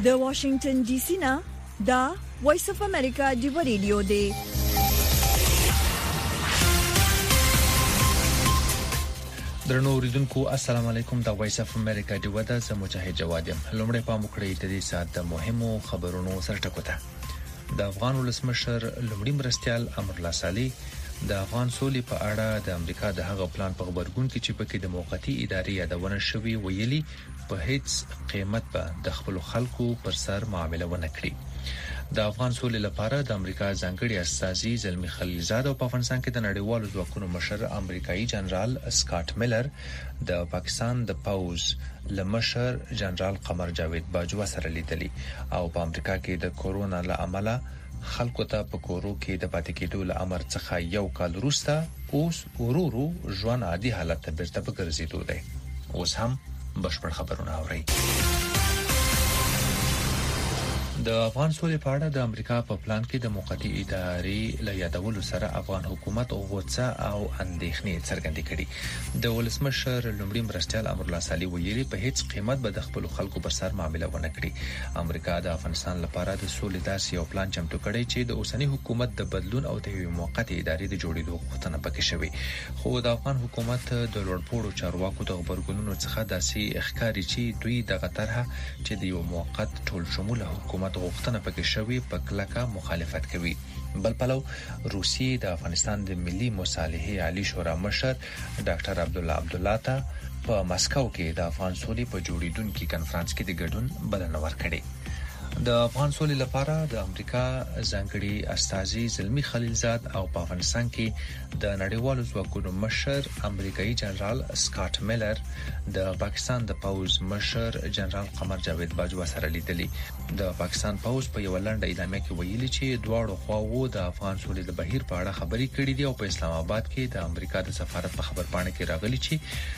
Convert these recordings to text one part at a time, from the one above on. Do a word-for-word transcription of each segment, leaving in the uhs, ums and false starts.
د واشنگټن ډي سي نه دا وایس اف امریکا دی ریډیو دی. درنو اوریدونکو السلام علیکم. دا وایس اف امریکا دی ودا زه مجاهد جواد یم. لومړی په مخکړی د دې سات د مهمو خبرونو سره ټکوته. د افغان ولسمشر لومړي مرستيال امرالله صالح د افغان سولې په اړه د امریکا د هغه پلان په خبرګون کې چې پکې د موقتی ادارې یادونه شوی ویلي په هیڅ قیمت به د خپل خلکو پر سر معامله ونه کړي. د افغان سولې لپاره د امریکا ځانګړي استازي زلمی خلیلزاد او په افغانستان کې د نړیوالو ځواکونو مشر امریکایي جنرال سکاټ میلر د پاکستان د پاوز لمشر جنرال قمر جاوید باجوا سره لیدلي او په امریکا کې د کورونا له امله خلکو ته په کورو کې د پاتې کېدو له امر څخه یو کال وروسته اوس ورورو ژوند عادي حالت ته بیرته وګرځېدو دی. اوس هم بشپړ خبرونه اورئ. د افغان سولې په اړه د امریکا په پلان کې د موقتی ادارې له یادولو سره افغان حکومت غوڅه او اندېښنې څرګندې کړي. د ولسمشر لومړي مرستيال امرالله صالح ویلي په هیڅ قیمت به د خپل خلکو پر سر معامله ونه کړي. امریکا د افغانستان لپاره د سولې داسې یو پلان چمتو کړی چې د اوسنی حکومت د بدلون او د یو موقتی ادارې د جوړېدو غوښتنه پکې شوی. خو د افغان حکومت د لوړپوړو چارواکو د خبرګونونو څخه داسې ښکاري چې دوی دغه طرحه چې د یو موقت ټول شموله حکومت غوښتنه پکې شوی په کلکه مخالفت کوي. بل پلو روسیې د افغانستان د ملي مصالحې عالی شورا مشر ډاکټر عبدالله عبدالله ته په مسکو کې د افغان سولې په جوړیدونکو کانفرنس کې د ګډون بلنه ورکړه. د افغان سولې لپاره د امریکا ځانګړي استازي زلمی خلیلزاد او په افغانستان کې د نړیوالو ځواکونو مشر امریکایي جنرال سکاټ میلر د پاکستان د پاوز مشر جنرال قمر جاوید باجوا سره لیدلي. د پاکستان پاوز په یو لنډه اعلامیه کې ویلي چې دواړو خواوو د افغان سولې د بهیر په اړه خبرې کړې دي او په اسلام آباد کې د امریکا د سفارت په خبرپاڼه کې راغلي چې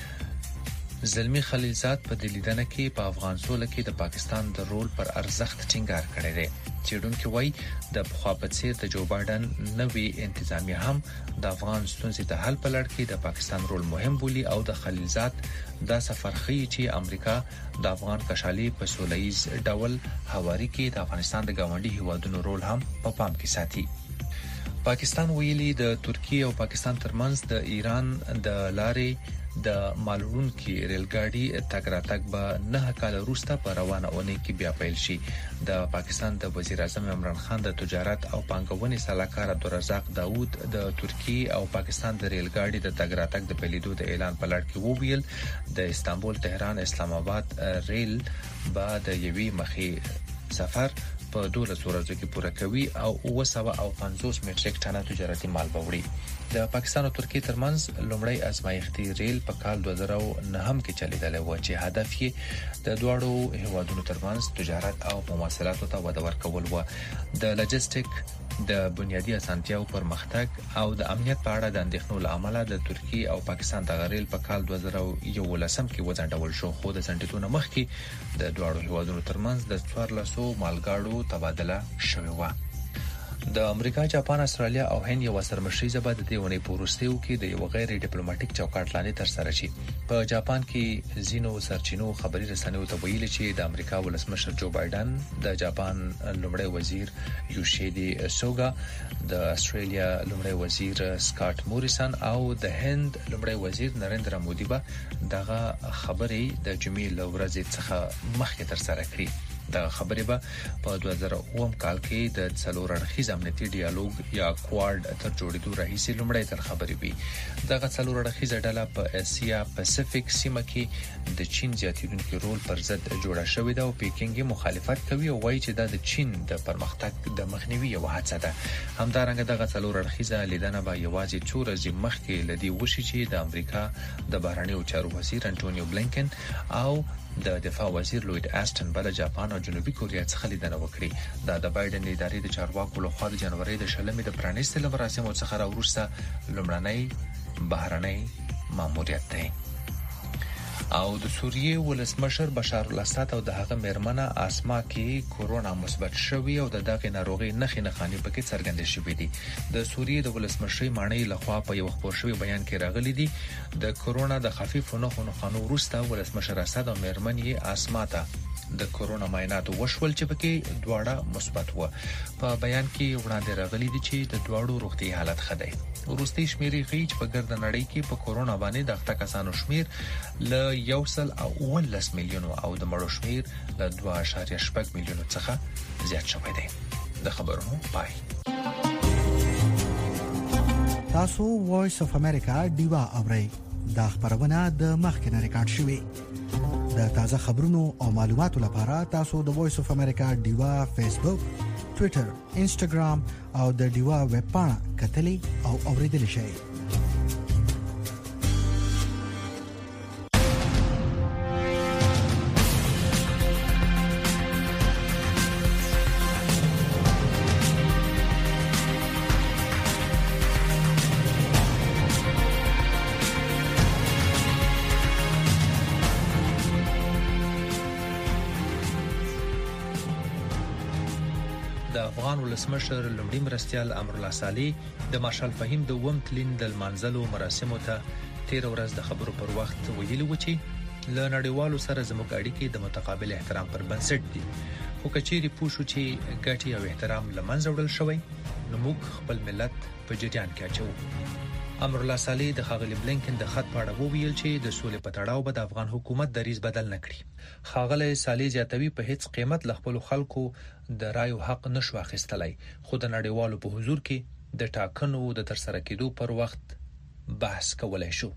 زلمی خلیلزاد په دلیدنه کې په افغان سوله کې د پاکستان د رول پر ارزښت ټینګار کړی دی. چېرونکو وایي د پخوا په څیر د جو بایدن نوې انتظامیه هم د افغان ستونزې د حل په لړ کې د پاکستان رول مهم بولي او د خلیلزاد دا سفر ښيي چې امریکا د افغان کشالي په سولهییز ډول هواري کې د افغانستان د ګاونډي هیوادونو رول هم په پا پام کې ساتي. پاکستان ویلي د ترکیه او پاکستان ترمنځ د ایران د لارې د مالوړونکو ریلګاډي تګ راتګ به نه کال وروسته په روانه اونۍ کې بیا پیل شي. د پاکستان د وزیر اعظم عمران خان د تجارت او پانګونې سلاکار عبدالرزاق داوود د ترکیه او پاکستان د ریلګاډي د تګ راتګ د پیلېدو د اعلان په لړ کې وویل د استانبول تهران اسلام آباد ریل به د یوې مخې سفر په دولس ورځو کې پوره کوي او اوه سوه او پنځوس میټریک ټنه تجارتي مال به وړي. د پاکستان او ترکیه ترمنځ لومړی ازمایښتي ریل په کال دوه زره نه هم کې چلیدلی و چې هدف یې د دواړو هیوادونو ترمنځ تجارت او مواصلاتو ته وده ورکول و. د لوجستیک د بنیادی اسانتیاو پرمختګ او د امنیت په اړه د اندېښنو له امله د ترکیه او پاکستان د ریل په کال دوه زره یولسم کې وځنډول شو. خو د ځنډېدو مخکې د دواړو هیوادونو ترمنځ د څوارلسو مالګاړو تبادله شوې و. د امریکا، جاپان، استرالیا او هند یو سرمشریزه به د دې ونې په وروستیو کې د یو غیر ډیپلوماټیک چوکاټ لاندې تر سره شي. په جاپان کې زینو سرچینو خبري رسنیو ته ویلي چې د امریکا ولسمشر جو بایدن، د جاپان لومړی وزیر یوشیدي سوګا، د استرالیا لومړی وزیر سکاټ موریسن او د هند لومړی وزیر نریندرا مودي به دغه خبرې د جمعې له ورځې څخه مخکې تر سره کړي. د خبرې به په دوه زره اووم کال کې د څلور اړخیز امنیتي ډیالوګ یا کوارډ تر جوړېدو راهیسې لومړی تر خبرې وي. دغه څلور اړخیزه ډله په اسیا پاسفیک سیمه کې د چین زیاتېدونکي رول پر ضد جوړه شوې ده او پیکینګ مخالفت کوي او وایي چې دا د چین د پرمختګ د مخنیوي یوه هڅه ده. همدارنګه دغه څلور اړخیزه لیدنه به یوازې څو ورځې مخکې له دې وشي چې د امریکا د بهرنیو چارو وزیر انټونیو بلینکن او د دفاع وزیر لوید آستن بل جاپان او جنوبي کوریا څخه لیدنه وکړي. دا د بایدن ادارې د چارواکو لخوا د جنوري د شلمې د پرانیستلو مراسمو څخه راوروسته لومړنی بهرنی ماموریت دی. او د سوریې ولسمشر بشار الاسد او د هغه میرمنه اسما کې کورونا مثبت شوی او د دغه ناروغي نښې نښانې پکې څرګندې شوې دي. د سوریې د ولسمشر معنی لخوا په یو خبر شوی بیان کې راغلي دي د کورونا د خفیف نښو نښانو وروسته ولسمشر اسد او میرمن یې اسما ته د کورونا معاینات وشول چې پکې دواړه مثبت و. په بیان کې وړاندې راغلي دي چې د دواړو روغتي حالت ښه دی. وروستي شمیرې ښیي چې په ګرد نړۍ کې په کورونا باندې د اخته کسانو شمیر له یو سل او ولس میلیونو او د مړو شمیر له دوه اعشاریه شپږ میلیونو څخه زیات شوی دی. د خبرونو پای. تاسو وایس اف امریکا دیوا اورئ. دا خبرونه د مخکنه ریکارډ شوې. د تازه خبرونو او معلوماتو لپاره تاسو د وایس اف امریکا دیوا فیسبوک، ټوئیټر، انسټاګرام او د دیوا ویب پاڼه کتلی او اوریدلی شئ. افغان ولسمشر لومړي مرستیال امرالله صالح د مارشال فهیم د وم تلین د منځلو مراسمو ته تیر ورځ د خبرو پر وخت ویلي و چې له نړیوالو سره زموږ اړیکې د متقابل احترام پر بنسټ دي. خو کچېری پوښو چې ګټي او احترام لمنځه وړل شوی نو موږ خپل ملت په جریان کې اچو. امرالله صالح د ښاغلي بلینکن د خط په اړه وویل چې د سولې په تړاو به د افغان حکومت دریځ بدل نه کړي. ښاغلی صالح زیاتوي په هیڅ قیمت له خپل خلکو د رایو حق نشو اخیستلای، خو د نړیوالو په حضور کې د ټاکنو د ترسره کېدو پر وخت بحث کولای شو.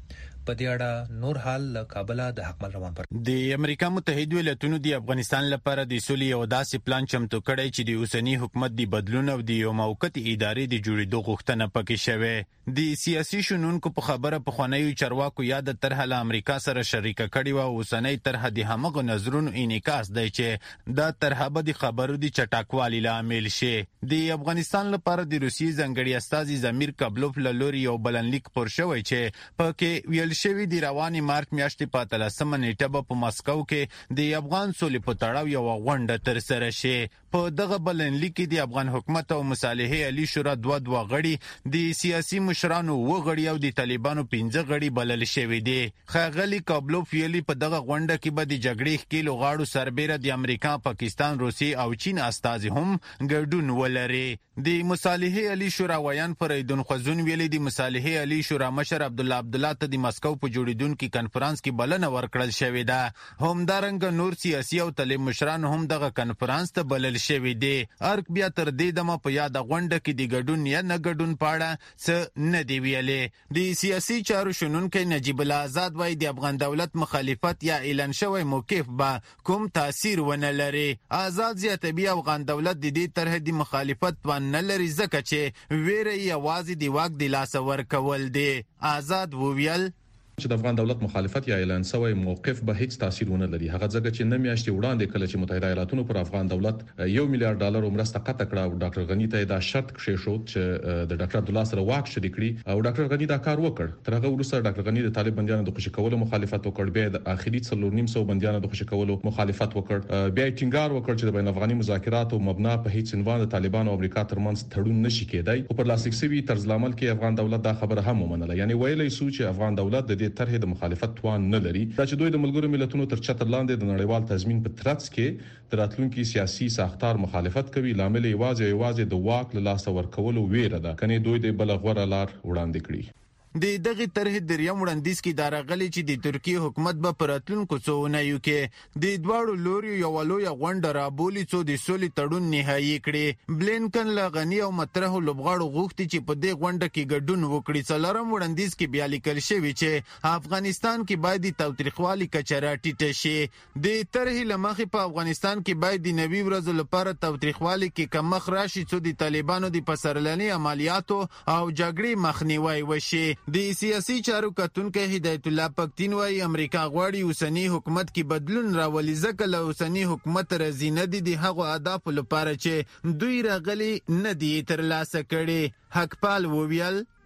په دې اړه نور حال له کابل د حکمل روان پر د امریکا متحده ایالاتونو د افغانستان لپاره د سولې یو داسې پلان چمتو کړی چې د اوسنی حکومت د بدلون او د یو موقت ادارې د جوړېدو غوښتنه پکې شوه. د سیاسي شنونکو په خبره په خوانیو چارواکو یاد طرح له امریکا سره شریکه کړي و. اوسنی طرح د همغه نظرونو انعکاس دی چې دا طرح به د خبرو د چټکوالي لامل شي. د افغانستان لپاره د روسیې ځانګړي استازي زمیر کابلوف له لوري یو بلنلیک پر شوی چې پکې ویل شوی د رواني مارچ میاشتې په اتلسمه نیټه به په مسکو کې د افغان سولې په تړاو یو غونډه ترسره شي. په دغه بلنلیک کې د افغان حکومت او مصالحې علی شورا دوه دوه غړي، د سیاسي مشرانو و غړي او د طالبانو پنځه غړي بلل شوي دي. ښاغلي کابلوف ویلي په دغه غونډه کې به د جګړې ښکېلو غاړو سربیره د امریکا، پاکستان، روسیې او چین استازي هم ګډون ولري. د مصالحې علی شورا ویان فریدون خوزون ویلي د مصالحې علی شورا مشر عبدالله عبدالله ته د مسکو په جوړیدونکو کنفرانس کې بلنه ورکړل شوې ده. همدارنګه نور سیاسي او طالب مشران هم دغه کنفرانس ته بلل شوي دي. ارک بیا تر دې دمه په یاد غونډه کې د ګډون یا نه ګډون په اړه څه نه دی ویلي. د سیاسي چارو شنونکی نجیب الله آزاد وایي د افغان دولت مخالفت یا اعلان شوی موقف به کوم تاثیر ونه لري. آزاد زیاتوي افغان دولت د دې طرح د مخالفت توان نه لري ځکه چې ویره یوازې د واک د لاسه ورکول دی. آزاد وویل چې د افغان دولت مخالفت یا اعلان شوی موقف به هیڅ تاثیر ونه لري. هغه ځکه چې نه میاشتې وړاندې کله چې متحده ایالاتونو پر افغان دولت یو میلیارډ ډالر مرسته قطع کړه او ډاکټر غنی ته دا شرط کېښود چې د ډاکټر عبدالله سره واک شریک کړي او ډاکټر غنی دا کار وکړ. تر هغه وروسته ډاکټر غنی د طالب بندیانو د خوشی کولو مخالفت وکړ، بیا د اخیری څلور نیم سو بندیانو د خوشی کولو مخالفت وکړ، بیا ټینګار وکړ چې د بین افغاني مذاکراتو مبنا په هیڅ عنوان د طالبانو او امریکا ترمنځ تړون نشي کېدای. او پر لاسلیک شوی طرز العمل کې افغان دولت دا خبره هم ومنله، یعنی ویلای سو چې افغان دولت د دې طرح د مخالفت توان نه لري. دا چې دوی د ملګرو ملتونو تر چتر لاندې د نړیوال تضمین په ترڅ کې د راتلونکي سیاسي ساختار مخالفت کوي، لامل یوازې یوازې د واک له لاسه ورکولو ویره ده، کني دوی د بل غوړه لار وړاندې کړي. د دغه طرح دریم وړاندیز کې دا راغلی چې د ترکیه حکومت به پر راتلونکو څو اونیو کې د دواړو لوري یو لویه غونډه رابولي څو د سولې تړون نهایي کړي. بلینکن له غني او مطرحو لوبغاړو غوښتي چې په دې غونډه کې ګډون وکړي. څلورم وړاندیز کې بیا لیکل شوی چې افغانستان کې باید د تاوتریخوالي کچه راټیټه شي. د طرح له مخې په افغانستان کې باید د نوي ورځو لپاره تاوتریخوالي کې کمښت راشي څو د طالبانو د پسرلني عملیاتو او جګړې مخنیوی وشي. د سیاسي چارو کتونکو هدایت الله پختین وايي امریکا غواړي اوسنی حکومت کې بدلون راولي ځکه له اوسنی حکومت راځي نه دي د هغو اهدافو لپاره چې دوی راغلي نه دي ترلاسه کړي. حقپال وویل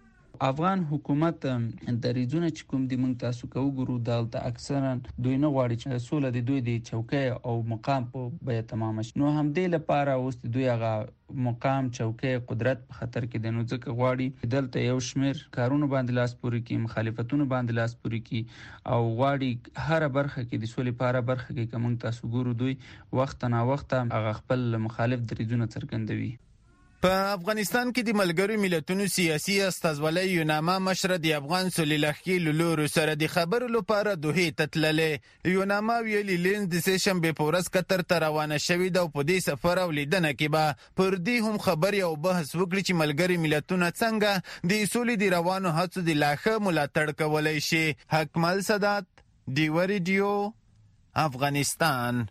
افغان حکومت د ریجونه چې کوم د مونږ تاسو کو ګورو دلته اکثرا دوی نه غواړي چې سوله د دوی د چوکۍ او مقام په بیه تمام شي. نو هم دې لپاره اوس دوی هغه مقام چوکۍ قدرت په خطر کې د نو ځکه غواړي دلته یو شمیر کارونه باندې لاس پوري کی مخالفتونه باندې لاس پوري کی او غواړي هر برخه کې د سولې لپاره برخه کې کوم تاسو ګورو دوی وخت نه وخت هغه خپل مخالف دریځونه څرګندوي. په افغانستان کې د ملګرو ملتونو سیاسي استازولۍ یوناما مشر د افغان سولې لښکرې له لوري سره د خبرو لپاره دوحې ته تللې. یوناما ویلي لینز د سې شنبې په ورځ قطر ته روانه شوې ده او په دې سفر او لیدنه کې به پر دې هم خبرې او بحث وکړي چې ملګري ملتونه څنګه د سولې د روانو هڅو د لا ښه ملاتړ کولی شي. حکمل سادات، ډیوه ریډیو، افغانستان.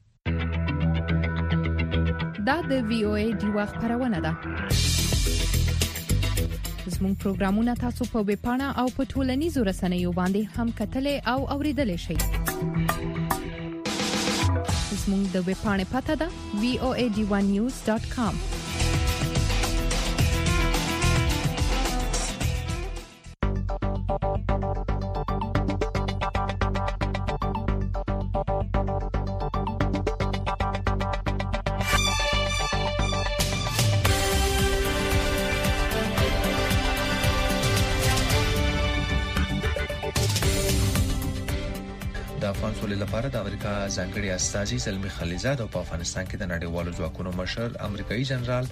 دا د وی او ای ډیوه خبرونه ده. زموږ پروګرامونه تاسو په ویب پاڼه او په ټولنیزو رسنیو باندې هم کتلای او اوریدلای شئ. زموږ د ویب پاڼې پته ده وی او ای ډی ون نیوز ډاٹ کام. د افغان سولې لپاره د امریکا ځانګړي استازي زلمی خلیزاد او په افغانستان کې د نړیوالو ځواکونو مشر امریکایي جنرال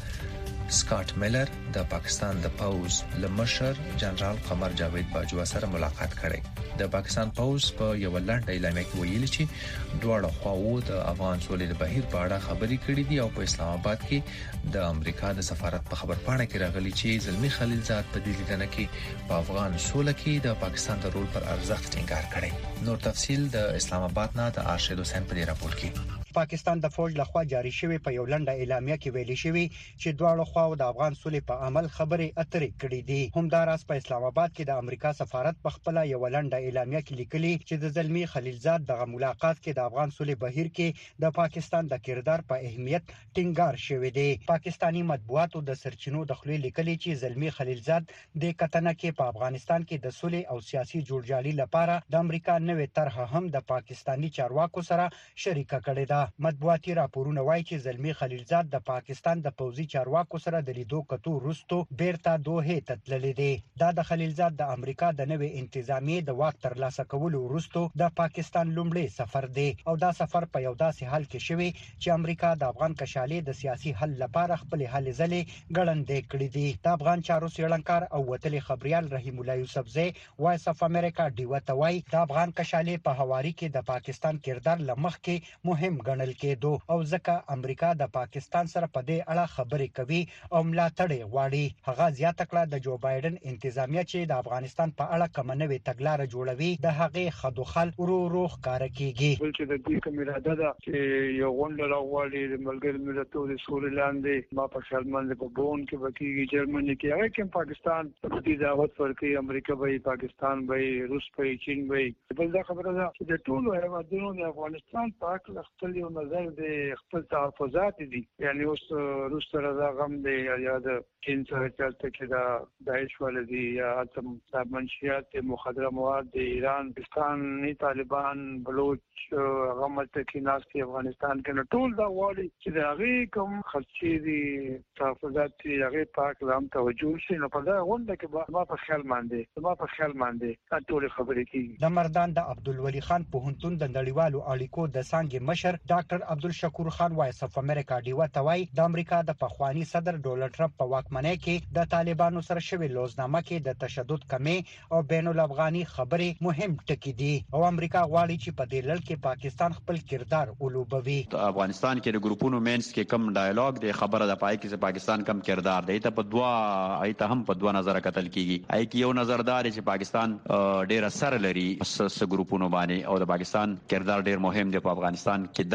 سکاټ میلر د پاکستان د پوز لمشر جنرال قمر جاوید باجوا سره ملاقات کړي. د پاکستان پوز په یو لنډه اعلامیه کې ویلي چې دواړه خواوو د افغان سولې د بهیر په اړه خبرې کړې دي او په اسلام آباد کې د امریکا د سفارت په خبرپاڼه کې راغلي چې زلمی خلیزاد په دې لیدنه کې په افغان سوله کې د پاکستان د رول پر ارزښت ټینګار کړي. نور تفصيل د اسلام آباد نه د ارشد حسین په دې راپور کې. پاکستان د فوج لخوا جاری شوی په یو لنډه اعلامیه کې ویلي شوی چې دواړو خواو د افغان سولې په عمل خبرې اترې کړې دي. همداراز په اسلام آباد کې د امریکا سفارت په خپل یو لنډه اعلامیه کې لیکلي چې د زلمی خلیلزاد دغه ملاقات کې د افغان سولې بهیر کې د پاکستان د کردار په اهمیت ټینګار شوی دی. پاکستانی مطبوعاتو د سرچینو د خلې لیکلي چې زلمی خلیلزاد د کتنه کې په افغانستان کې د سولې او سیاسي جوړجالي لپاره د امریکا نوې طرح هم د پاکستانی چارواکو سره شریکه کړې ده. مطبوعاتي راپورونه وایي چې زلمی خلیلزاد د پاکستان د پوځي چارواکو سره د لیدو کتو وروسته بیرته دوحې ته تللی دی. دا د خلیلزاد د امریکا د نوې انتظامیې د واک ترلاسه کولو وروسته د پاکستان لومړی سفر دی او دا سفر په یو داسې حال کې شوی چې امریکا د افغان کشالې د سیاسي حل لپاره خپل هلې ځلې ګړندې کړې دي. د افغان چارو څېړنکار او وتلي خبريال رحیم الله یوسفزی وایس اف امریکا ډیوه ته وایي د افغان کشالې په حواري کې د پاکستان کردار لمخ کې مهم ګڼل کېدو او ځکه امریکا د پاکستان سره په دې اړه خبرې کوي او ملاتړ غواړي. هغه زیاته کړه د جو بایدن انتظامیه چې د افغانستان په اړه کوم نوې تګلارې جوړوي د هغې خدوخل ورو ورو ښکار کیږي. بلکې د دې کوم اراده ده چې یو غونډه راوړي د ملګرو ملتونو د سولې لاندې ما په شرمند په بون کې وکیږي جرمني کې هغه کې پاکستان په دې دعوت ورکړي امریکا به پاکستان به روس به چین به بل دا خبره ده چې د ټولو هیوادونو د افغانستان په اړه خپل یو نظر د خپل تحفظات دي. یعنی اوس روس سره دا غم دی یا د چین سره چلته کې دا داعش ولدي یا اتم منشیات مخدره مواد د ایران پاکستان طالبان بلوچ غمت کې ناس کې افغانستان کې ټول دا وایي چې دا غي کوم خرچې دي تحفظات هغه پاک لام توجه شي نو په دا غونډه کې ما په خیال باندې ما په خیال باندې ټول خبرې کیږي. د مردان د عبدالولي خان پوهنتون د نړیوالو اړیکو د څانګې مشر ډاکټر عبدالشکور خان وایس اف امریکا ډیوه ته وایي د امریکا د پخوانی صدر ډونالډ ټرمپ په واکمنۍ کې د طالبانو سره شوی لوزنامه کې د تشدد کمی او بین الافغاني خبرې مهم ټکي دي او امریکا غواړي چې په دې لړ کې پاکستان خپل کردار ولوبوي. افغانستان کې د ګروپونو مینس کې کم ډایالوګ د خبره د پای کې پاکستان کم کردار دی ته په دوا ایته هم په دوا نظر قتل کیږي. ای کی یو نظردار چې پاکستان ډیر اثر لري اس ګروپونو باندې او د پاکستان کردار ډیر مهم دی په افغانستان کې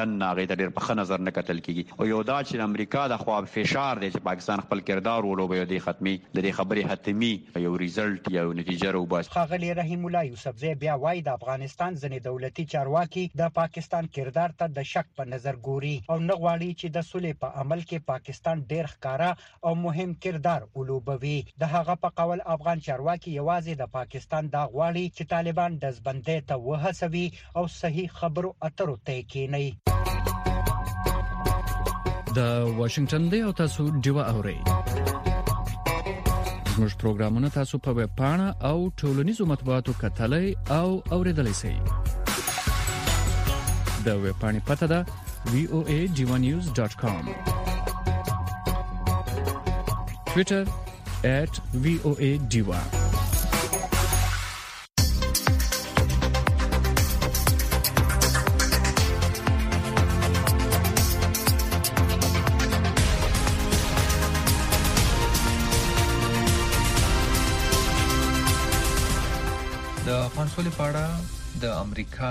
معمولا هغه ته ډیر په ښه نظر نه کتل کیږي او یو دا چې امریکا د خوا فشار دی چې پاکستان خپل کردار ولوبي د ختمي د دې خبرې حتمی یو ریزلټ یو نتیجه راوباس. خاغلی رحیم الله یوسفزی بیا وایي د افغانستان ځینې دولتي چارواکي د پاکستان کردار ته د شک په نظر ګوري او نه غواړي چې د صلح په عمل کې پاکستان ډیر ښکارا او مهم کردار ولوبوي. د هغه په قول افغان چارواکي یوازې د پاکستان دا غواړي چې طالبان د ځبندې ته وهڅوي او صحیح خبرو اترو ته کېني. د واشنگټن دی او تاسو ډیوا اورئ. زموږ پروګرامونه تاسو په ویب پاڼه او ټولنیزو مطبوعاتو کتلای او اوریدلای شئ. د ویب پاڼې پته ده وی او ای ډیوا نیوز ډاټ کام. ټویټر at وی او ای ډیوا. د افغان سولې په اړه د امریکا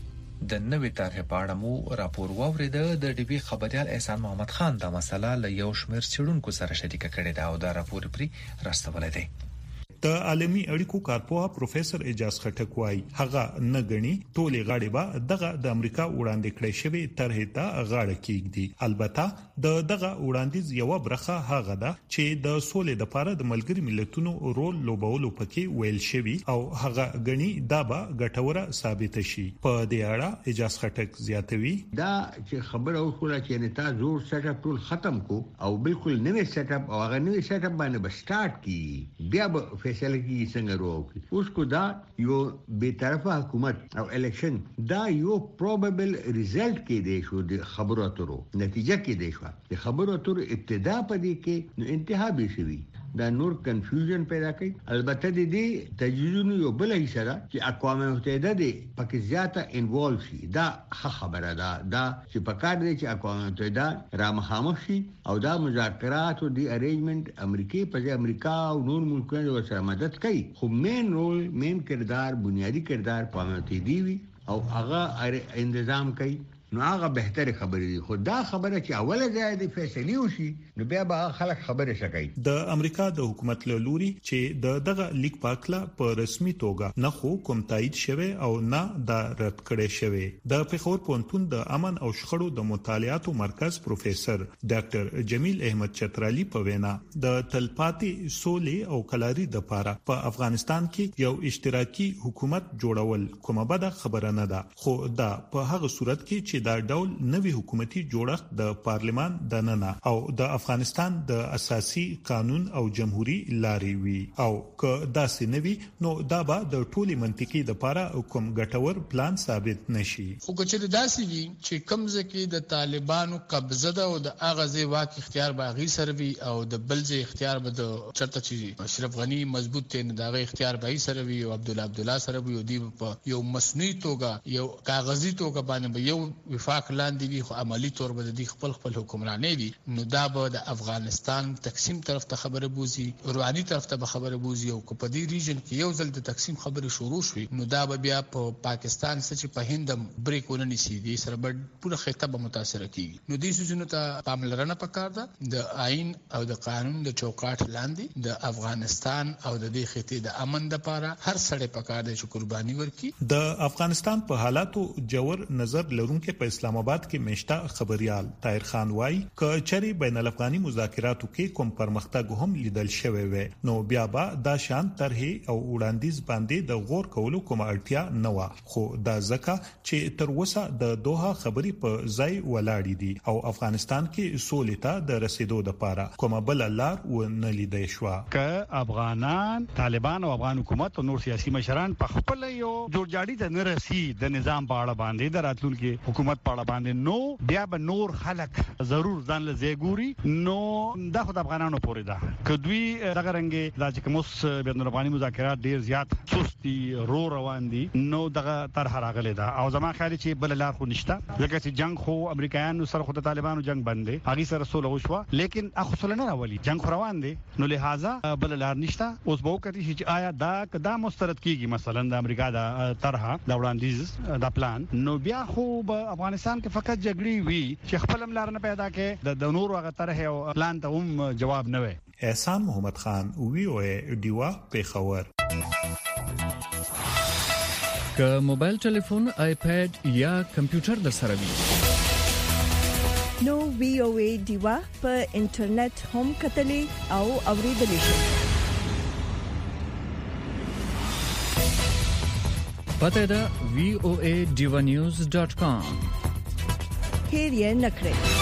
د نوې طرحې په اړه مو راپور واورید. د ډي بي خبريال احسان محمد خان دا مسله له یو شمېر څېړونکو سره شریکه کړې ده او دا راپور پرې راستولې دی. د عالمي اړیکو کارپوه پروفیسور اجاز خټک وايي هغه نه غني ټولې غاړې به دغه د امریکا وړاندې کړې شوی طرحې ته غاړه کېږدي. البته د دغه وړاندیز یو برخه هغه ده چې د سولې د لپاره د ملګری ملتونو رول لوبولو پکې ویل شوی او هغه غني دا به ګټوره ثابت شي. په دې اړه اجاز خټک زیاتوي دا چې خبره وکړه چې نتا زور سیټ اپ ټول ختم کو او بالکل نوې سیټ اپ او هغه نوې سیټ اپ باندې به سٹارټ کی بیا به فیصله کی څنګه وروکي. اوس کو دا یو به طرفه حکومت او الیکشن دا یو پروبابل ریزلټ کې دی شو د خبرو اترو نتیجه کې دی شو د خبرو اترو ابتدا پدې کې نو انتها به شي دا نور کنفیوژن پیدا کوي. البته د دې تجویزونو یو بل حصہ ده چې اقوام متحده دې پکې زیاته انوالو شي. دا خبره ده دا چې پکار دی چې اقوام متحده را مخامخ شي او دا مذاکرات او دی ارینجمنت امریکای په امریکا او نور ملکونو سره مدد کوي. خو مین رول مین کردار بنیادی کردار اقوام متحده وي او هغه انتظام کوي. نو هغه بهتره خبره دي. خو دا خبره چې اوله ځای د فیصله وشي نو بیا به خلک خبره شکای. د امریکا د حکومت له لوري چې د دغه لیک پاکله په رسمي توګه نه خو کوم تایید شوه او نه دا رد کړي شوه. د پیښور پونتون د امن او شخړو د مطالعاتو مرکز پروفیسور ډاکټر جمیل احمد چترالی په وینا د تلپاتې سولې او کلاري د لپاره په افغانستان کې یو اشتراکي حکومت جوړول کومه بده خبره نه ده. خو دا په هغه صورت کې چې دا ډول نوې حکومتي جوړښت د پارلمان د ننه او د افغانستان د اساسي قانون او جمهوریت لارې وي او که داسې نوي نو دا به د ټولي منطقي د لپاره کوم ګټور پلان ثابت نشي. خو چې داسې وي چې کمزه کې د طالبانو قبضه ده او د اغازي واک اختیار باغی سروي او د بلځي اختیار به د چرته چې اشرف غنی مضبوط تین دغه اختیار باغی سروي او عبد الله عبد الله سروي او دی په یو مصنوعي توګه یو کاغذي توګه باندې یو وفاق لاندې وي خو عملی تور به د خپل خپل حکمراني وي. نو دا به د افغانستان تقسیم طرف ته خبره بوزي رواني طرف ته خبره بوزي او په دې ریجن کې یو ځل د تقسیم خبره شروع شوي نو دا به بیا په پاکستان سره په هند بریکونه نشي دي سره به پوره خطه به متاثر کیږي. نو دې سوزونو ته پاملرنه پکار ده د آئین او د قانون د چوکاټ لاندې د افغانستان او د دې خطې د امن لپاره هر سړی پکار دی چې قرباني ورکړي. د افغانستان په حالاتو جوړ نظر لرونکو په اسلام آباد کې مشتا خبريال طاهر خان وايي ک چری بین الافغاني مذاکراتو کې کوم پرمختګ هم لیدل شوی وي نو بیا به دا شان طرحې او وړاندیز باندې د غور کولو کوم اړتیا نه و. خو دا ځکه چې تر اوسه د دوه خبري په ځای ولاړې دي او افغانستان کې سولې ته د رسیدو لپاره کوم بل لار و نه لیدې شو. ک افغانان طالبان او افغان حکومت او نور سیاسي مشران په خپل یو جوړجاړي ته نه رسي د نظام په اړه باندې د راتلونکي حکومت په اړه باندې نو بیا به نور خلک ضرور ځان له زیګوري نو د خود افغانانو پورې ده کدوی دغه رنګ د چې کومس بین الافغاني مذاکرات ډیر زیات سستی رو روان دي نو دغه طرح راغلی ده او زما خیال چې بل لار خو نشته ځکه چې جنگ خو امریکایانو سره خو د طالبانو جنگ بندي هغه سره سوله وشوه لیکن اخو سوله نه راولي جنگ روان دي نو لہذا بل لار نشته. اوس به وکړي چې آیا دا کدا مسترد کیږي مثلا د امریکا د طرح د وړاندیز د پلان نو بیا خو به افغانستان کې فقط جګړې وي چې خپل ملار نه پیدا کې د نور هغه طرح او پلان ته هم جواب نه وي. احسان محمد خان وی او ډیوا پیښور. که موبایل ټلیفون، آیپاد یا کمپیوټر در سره وي نو وی او ای ډیوا په انټرنیټ هم کتلې او اوریدلې شي. پته ده وی او ای ډیوا نیوز ډاٹ کام. هیر یې نکړئ.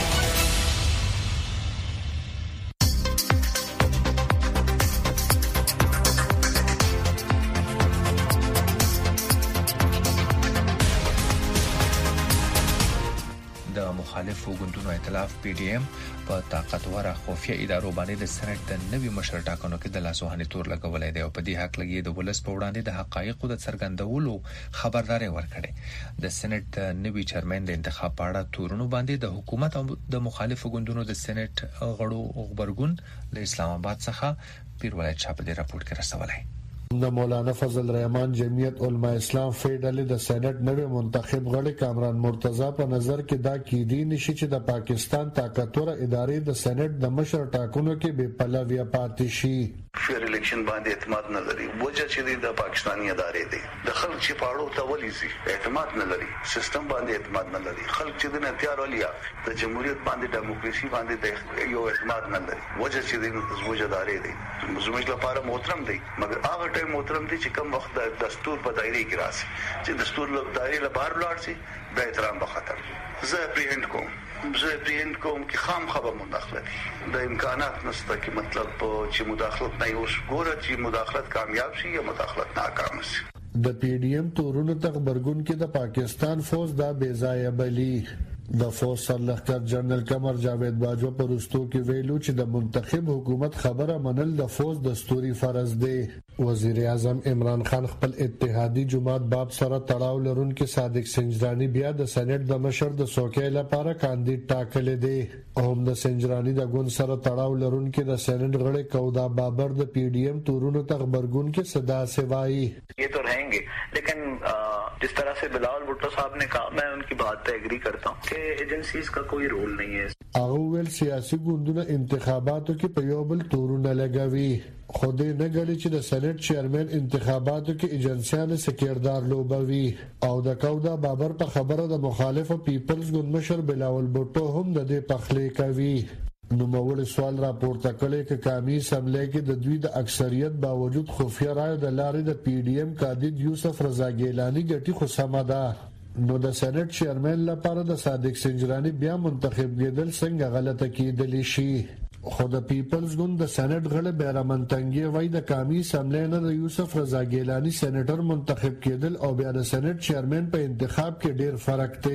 مخالفو ګوندونو ائتلاف پی ډی ایم په طاقتور خفیه ادارو باندې د سېنات د نوي مشر ټاکنو کې د لاسوهنې تور لګولای دی او په دې حق لګي د ولس په وړاندې د حقایقو د څرګندولو خبرداري ورکړي. د سېنات د نوي چیرمن د انتخاب په اړه تورونو باندې د حکومت او د مخالفو ګوندونو د سېنات غړو خبرګون له اسلام آباد څخه پیر ولایت شاه په دې راپور کې رسولای. د مولانا فضل الرحمن جمعیت علماء اسلام فیډرل د سېنات نوی منتخب غړي کامران مرتضی په نظر کې دا کېدی نشي چې د پاکستان طاقتور ادارې د سېنات د مشر ټاکنو کې بے پلوي پاتې شي. فیر الیکشن باندې اعتماد نه لري. وجه چې د پاکستاني ادارې دي د خلک چې پاړو ته ولي سي اعتماد نه لري. سیستم باندې اعتماد نه لري. خلک چې د اختیار ولیا د جمهوریت باندې دیموکراسي باندې یو اعتماد نه لري. وجه چې د زموږ ادارې دي زموږ لپاره محترم دي مګر هغه محترم دي چې کوم وخت د دستور په دایره کې راسي چې دستور له دایره له بهر لاړ شي د احترام په خاطر زه پریهند کوم زه پریهند کوم کې خام خبر مداخلت د امکانات نشته کې مطلب چې مداخلت نه یو ګوره چې مداخلت کامیاب شي یا مداخلت ناکام شي. د پی ډی ایم تورونو تخبرګون کې د پاکستان فوج دا بے ځای بلی د فوج سرلښکر جنرال قمر جاوید باجوه پر وروستو کې ویلو چې د منتخب حکومت خبره منل د فوج دستوري فرض دی. وزیر اعظم عمران خان خپل اتحادی جماعت باب سره تړاو لرونکي صادق سنجرانی بیا د سېنات د مشر د څوکۍ لپاره کاندید ټاکل دي او هم د سنجرانی د ګوند سره تړاو لرونکي د سېنات غړي کودا بابر د پی ډی ایم تورونو تخبرګون کې صدا سوای. ये तो रहेंगे लेकिन जिस तरह से बिलावल भुट्टो साहब ने कहा मैं उनकी बात पे एग्री करता हूँ कि एजेंसीज का कोई रोल नहीं है. اول سیاسي ګوندونه انتخاباتو کې په یو بل تورونه لګوي خو دې نه غلي چې د سېنات چیرمن انتخاباتو کې ایجنسیانو سکیردار لوبوي او د کودا بابر په خبره د مخالف پیپلز ګوند مشر بلاول بوټو هم د دې پخلي کوي. نو موږ سوال راپورته کړی چې قومي اسمبلی کې د دوی د اکثریت باوجود خفیه رائے د لارې د پی ډی ایم کاندید یوسف رضا ګیلانی ګټي خو سمه ده. نو د سېنات چیرمن لپاره د صادق سنجرانی بیا منتخب کېدل څنګه غلطه کېدلی شي. خو د پیپلز ګوند د سېنات غړي بیرمن تنګي وای د قومي اسمبلی نه د یوسف رضا ګیلانی سېنیټر منتخب کېدل او بیا د سېنات چیرمن په انتخاب کې ډیر فرق دی.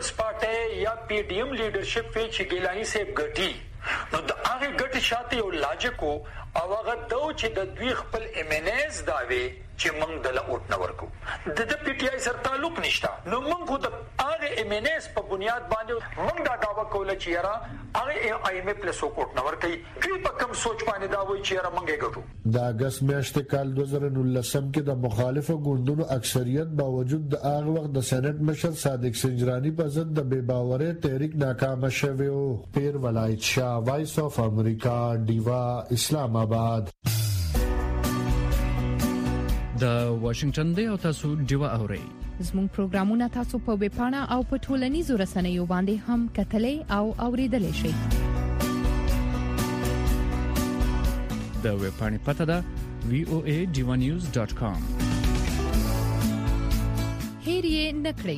سپاټه یا پی ډی ایم لیډرشپ په چې ګیلانی صاحب ګټي نو د هغه ګټ شاته یو لاجیکو او هغه دو چې د دوی خپل ایمنز داوي چې موږ د لوټ نه ورکو د د پی ټی آی سره تعلق نشته. نو موږ د هغه ایمنز په بنیاد باندې موږ دا داوا کوله چې یاره هغه آی ایم اف له سپورټ نه ورکي دوی په کوم سوچ باندې دا وایي چې یاره موږ یې ګټو. د اگست میاشتې کال دوه زره نولسم کې د مخالفو ګوندونو اکثریت باوجود د هغه وخت د سېنات مشر صادق سنجرانی په ضد د بے باورۍ تحریک ناکام شوی او پیر ولایت شاه وایس اف امریکا ډیوا اسلام آباد. د واشنگټن دی او تاسو ډیوا اورئ. زموږ پروګرامونه تاسو په ویب پاڼه او په ټولنیزو رسنیو باندې هم کتلای او اوریدلای شئ. د ویب پاڼې پته ده وی او ای ډیوا نیوز ډاٹ کام. هیر یې نکړئ.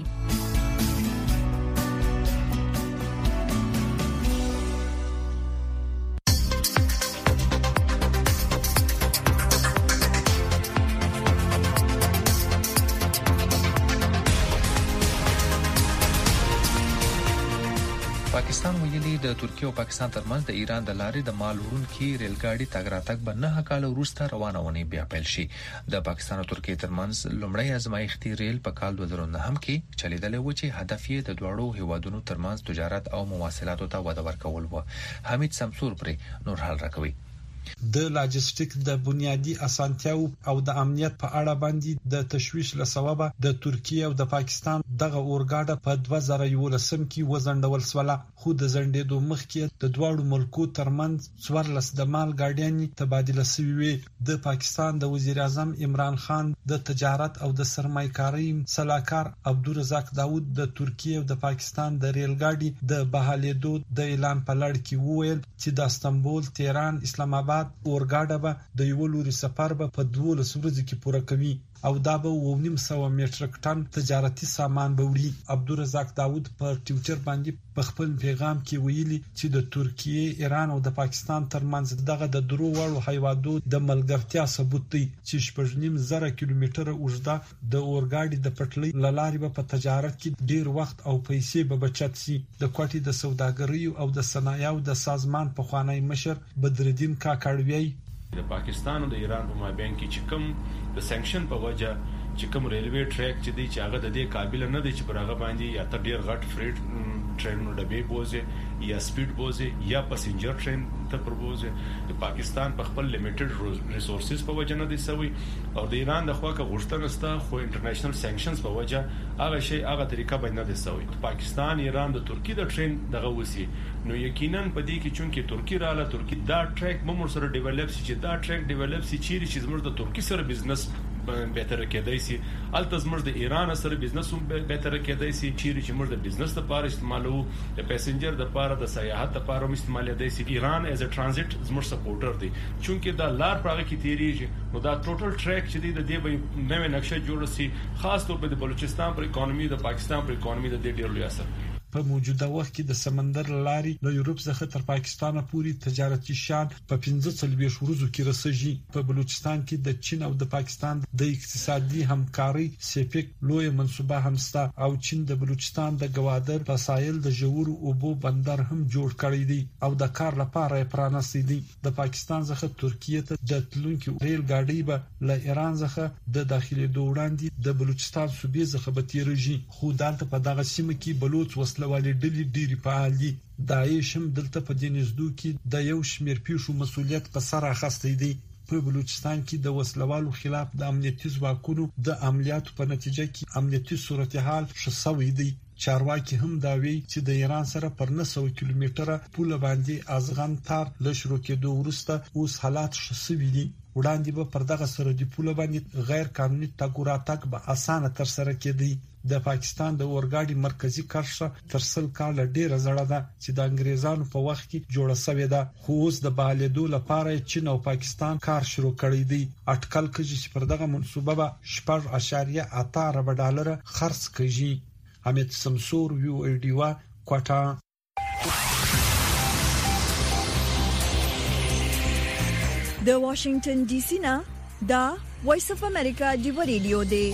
پاکستان ویلي د ترکیه او پاکستان ترمنځ د ایران د لارې د مال وړونکي ریل ګاډي تګ راتګ به نه کال وروسته روانه ونی بیا پیل شي. د پاکستان او ترکیه ترمنځ لومړی ازمایښتي ریل په کال دوه زره نهم کې چلیدل و چې هدف یې د دوړو هیوادونو ترمنځ تجارت او مواصلاتو ته وده ورکول و. حمید سمسور پر نور حال راکوي. د لاجستیک د بنیادی اسانتیاو او د امنیت په اړه باندې د تشویش له سببه د ترکیه او د پاکستان دغه اورګاډه په دوه زره یولسم کې وزندول سوله، خو د زندېدو مخکې د دواړو ملکو ترمنځ څوارلس د مال ګاډیانې تبادله شوې وې. د پاکستان د وزیر اعظم عمران خان د تجارت او د سرمایه‌کارۍ سلاکار عبدالرزاق داوود د ترکیه او د پاکستان د ریل ګاډي د بحالېدو د اعلان په لړ کې وویل چې د استانبول، تهران، اسلام آباد اورګاډه به د یو لوري سفر به په دولس ورځې کې پوره کوي او دا به و نیم سوه میټریک ټن تجارتي سامان به وړي. عبدالرزاق داوود په ټویټر باندې په خپل پیغام کې ویلي چې د ترکیه، ایران او د پاکستان ترمنځ دغه د درو وړو هیوادو د ملګرتیا ثبوت دی چې شپږ نیم زره کیلومتره اوږده د اورګاډي د پټلۍ لارې به په تجارت کې ډیر وخت او پیسې به بچت شي. د کوټې د سوداګرۍ او د صنایعو د سازمان په خوانی مشر بدردین کاکړوی د پاکستان او د ایران په مابین کې چې کوم د سانکشن په وجه چې کوم ریلوی ټریک چې دی چې هغه د دې قابل نه دی چې پر هغه باندې یا ته ډیر غټ فریټ ټرینونو ډبې بوزي یا سپیډ بوزي یا پاسنجر ټرین ته پر بوزي. د پاکستان په خپل لیمیټډ ریسورسز په وجه نه دی سوي او د ایران د خوا کا غوښتنه ستا خو انټرنیشنل سانکشنز په وجه هغه شی هغه طریقه باندې نه دی سوي. پاکستان، ایران د ترکی د ټرین دغه وسی نو یقینا په دې کې چونکه ترکی رااله ترکی دا ټریک ممر سره ډیولپ شي چې دا ټریک ډیولپ شي چې زموږ د ترکی سره بزنس بهتر کېدای شي، الته زموږ د ایران سره بزنس هم بهتر کېدای شي چې موږ د بزنس لپاره استعمالو، د پاسنجر د لپاره، د سیاحت لپاره هم استعمالېدای شي. ایران ایز ا ترانزیت زموږ سپورټر دی چونکه دا لار پرغه کې تیریږي نو دا ټوټل ټریک چې دی د دې به نوې نقشه جوړ شي، خاص طور په د بلوچستان پر اکانومي، د پاکستان پر اکانومي د دې ډیر لوی اثر. په موجوده وخت کې د سمندر لارې له یورپ څخه تر پاکستان پورې تجارتي شان په پنځه څلوېښت ورځو کې رسېږي. په بلوچستان کې د چین او د پاکستان د اقتصادي همکارۍ سیپیک لوی منصوبه هم شته او چین د بلوچستان د گوادر په ساحل د ژورو اوبو بندر هم جوړ کړی دی او د کار لپاره پرانستی دی. د پاکستان څخه ترکیه ته د تلونکو ریل ګاډي به له ایران څخه د داخلي دوړاندې د بلوچستان صوبې څخه به تیریږي، خو دلته په دغه سیمه کې بلوچ وسله والي ډلې ډېری فعال دي. داعش هم دلته په دینزدو کې د یو شمېر پیښو مسولیت په سر اخیستی دی. په بلوچستان کې د وسلوالو خلاف د امنیتي ځواکونو د عملیاتو په نتیجه کې امنیتي صورتحال شسوي دی. چارواکي هم دا وی چې د ایران سره پر نه سوه کیلومتره پوله باندې ازغن تار له شروع کېدو وروسته اوس حالات شسوي دي. وړاندې به پر دغه سره د پوله باندې غیر قانوني تګ راتګ به اسانه تر سره کېدی. د پاکستان د اورګاډي مرکزی کرښه تر سل کال ډیره زړه ده چې د انګریزانو په وخت کې جوړه شوې ده، خو اوس د بحالېدو لپاره چین او پاکستان کار شروع کړی دی. اټکل کېږي چې پر دغه منصوبه به شپږ اعشاریه اته ارب ډالر خرڅ کېږي. حمید سمسور، ویو ای ډی وا، کوټا. د واشنگټن ډي سي نه دا وایس اف امریکا دی ریډیو دی.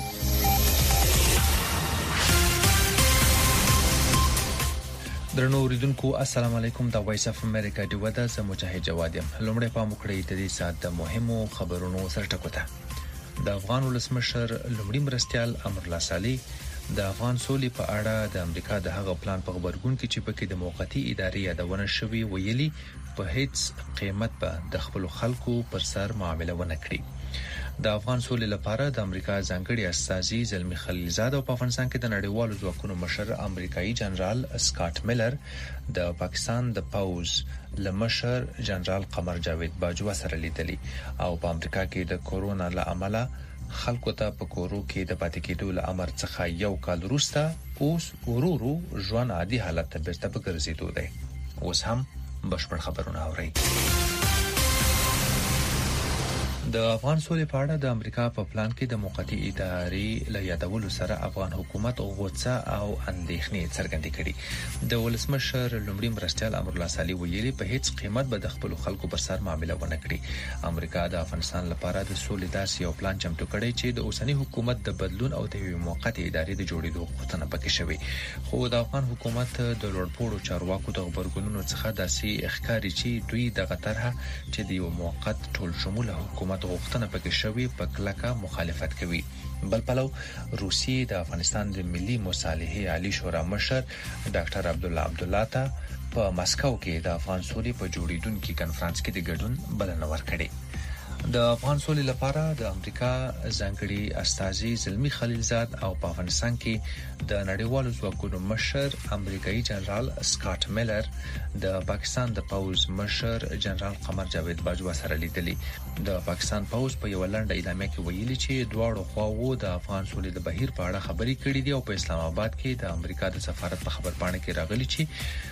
درنو اوریدونکو السلام علیکم. د وایس اف امریکا دی ودا زه مجاهد جواد یم. لومړی په مخړې د دې سات د مهمو خبرونو سره ټکوته. د افغان ولسمشر لومړي مرستيال امرالله صالح د افغان سولې په اړه د امریکا د هغه پلان په خبرګون کې چې پکې د موقتی ادارې یادونه شوی ویلي په هیڅ قیمت به د خپل خلکو پر سر معامله ونه کړي. د افغان سولې لپاره د امریکا ځانګړي استازي زلمی خلیلزاد او په افغانستان کې د نړیوالو ځواکونو مشر امریکایي جنرال سکاټ میلر د پاکستان د پاوز لمشر جنرال قمر جاوید باجوا سره لیدلي او په امریکا کې د کورونا له امله خلکو ته په کورو کې د پاتې کېدو له امر څخه یو کال وروسته اوس ورورو ژوند عادي حالت ته بیرته وګرځېدو دی. اوس هم بشپړ خبرونه اورئ. د افغان سولې په اړه د امریکا په پلان کې د موقتی ادارې له یادولو سره افغان حکومت غوڅه او اندېښنې څرګندې کړي. د ولسمشر لومړي مرستيال امرالله صالح ویلي په هیڅ قیمت به د خپل خلکو پر سر معامله ونه کړي. امریکا د افغانستان لپاره د سولې داسې یو پلان چمتو کړی چې د اوسنی حکومت د بدلون او د یو موقتی ادارې د جوړېدو غوښتنه پکې شوې، خو د افغان حکومت د لوړپوړو چارواکو د خبرګونونو څخه داسې ښکاري چې دوی دغه طرحه چې د یو موقت ټول شموله حکومت غوښتنه پکې شوی په کلکه مخالفت کوي. بل پلو روسیې د افغانستان د ملي مصالحې عالی شورا مشر ډاکټر عبدالله عبدالله ته په مسکو کې د افغان سولې په جوړیدونکو کنفرانس کې د ګډون بلنه ورکړه. د افغان سولې لپاره د امریکا ځانګړي استازي زلمی خلیلزاد او په افغانستان کې د نړیوالو ځواکونو مشر امریکایي جنرال سکاټ میلر د پاکستان د پوز مشر جنرال قمر جاوید باجوا سره لیدلي. د پاکستان پوز په یو لنډه اعلامیه کې ویلي چې دواړو خواوو د افغان سولې د بهیر په اړه خبرې کړې دي او په اسلام آباد کې د امریکا د سفارت په خبرپاڼه کې راغلي چې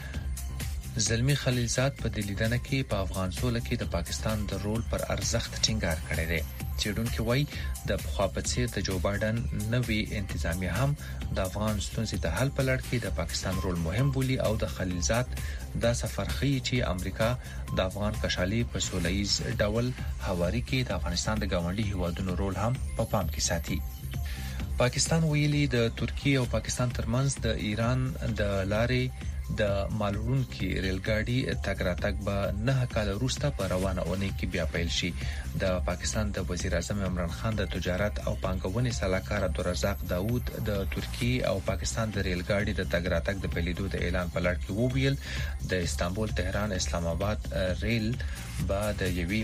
زلمی خلیلزاد په دلیدنه کې په افغان سولې کې د پاکستان د رول پر ارزښت ټینګار کړی دی. چېرونکو وایي د پخوا په څیر د جو بایدن نوې انتظامیه هم د افغان ستونزې د حل په لړ کې د پاکستان رول مهم بولي او د خلیلزاد دا سفر ښيي چې امریکا د افغان کشالي په سولهییز ډول هواري کې د افغانستان د ګاونډي هیوادونو رول هم په پام کې ساتي. پاکستان ویلي د ترکیه او پاکستان ترمنځ د ایران د لارې د مالوړونکو ریلګاډي تګ راتګ به نه کال وروسته په روانه اونۍ کې بیا پیل شي. د پاکستان د وزیر اعظم عمران خان د تجارت او پانګونې سلاکار عبدالرزاق داوود د ترکیه او پاکستان د ریلګاډي د تګ راتګ د پیلېدو د اعلان په لړ کې وویل د استانبول تهران اسلام آباد ریل به د یوې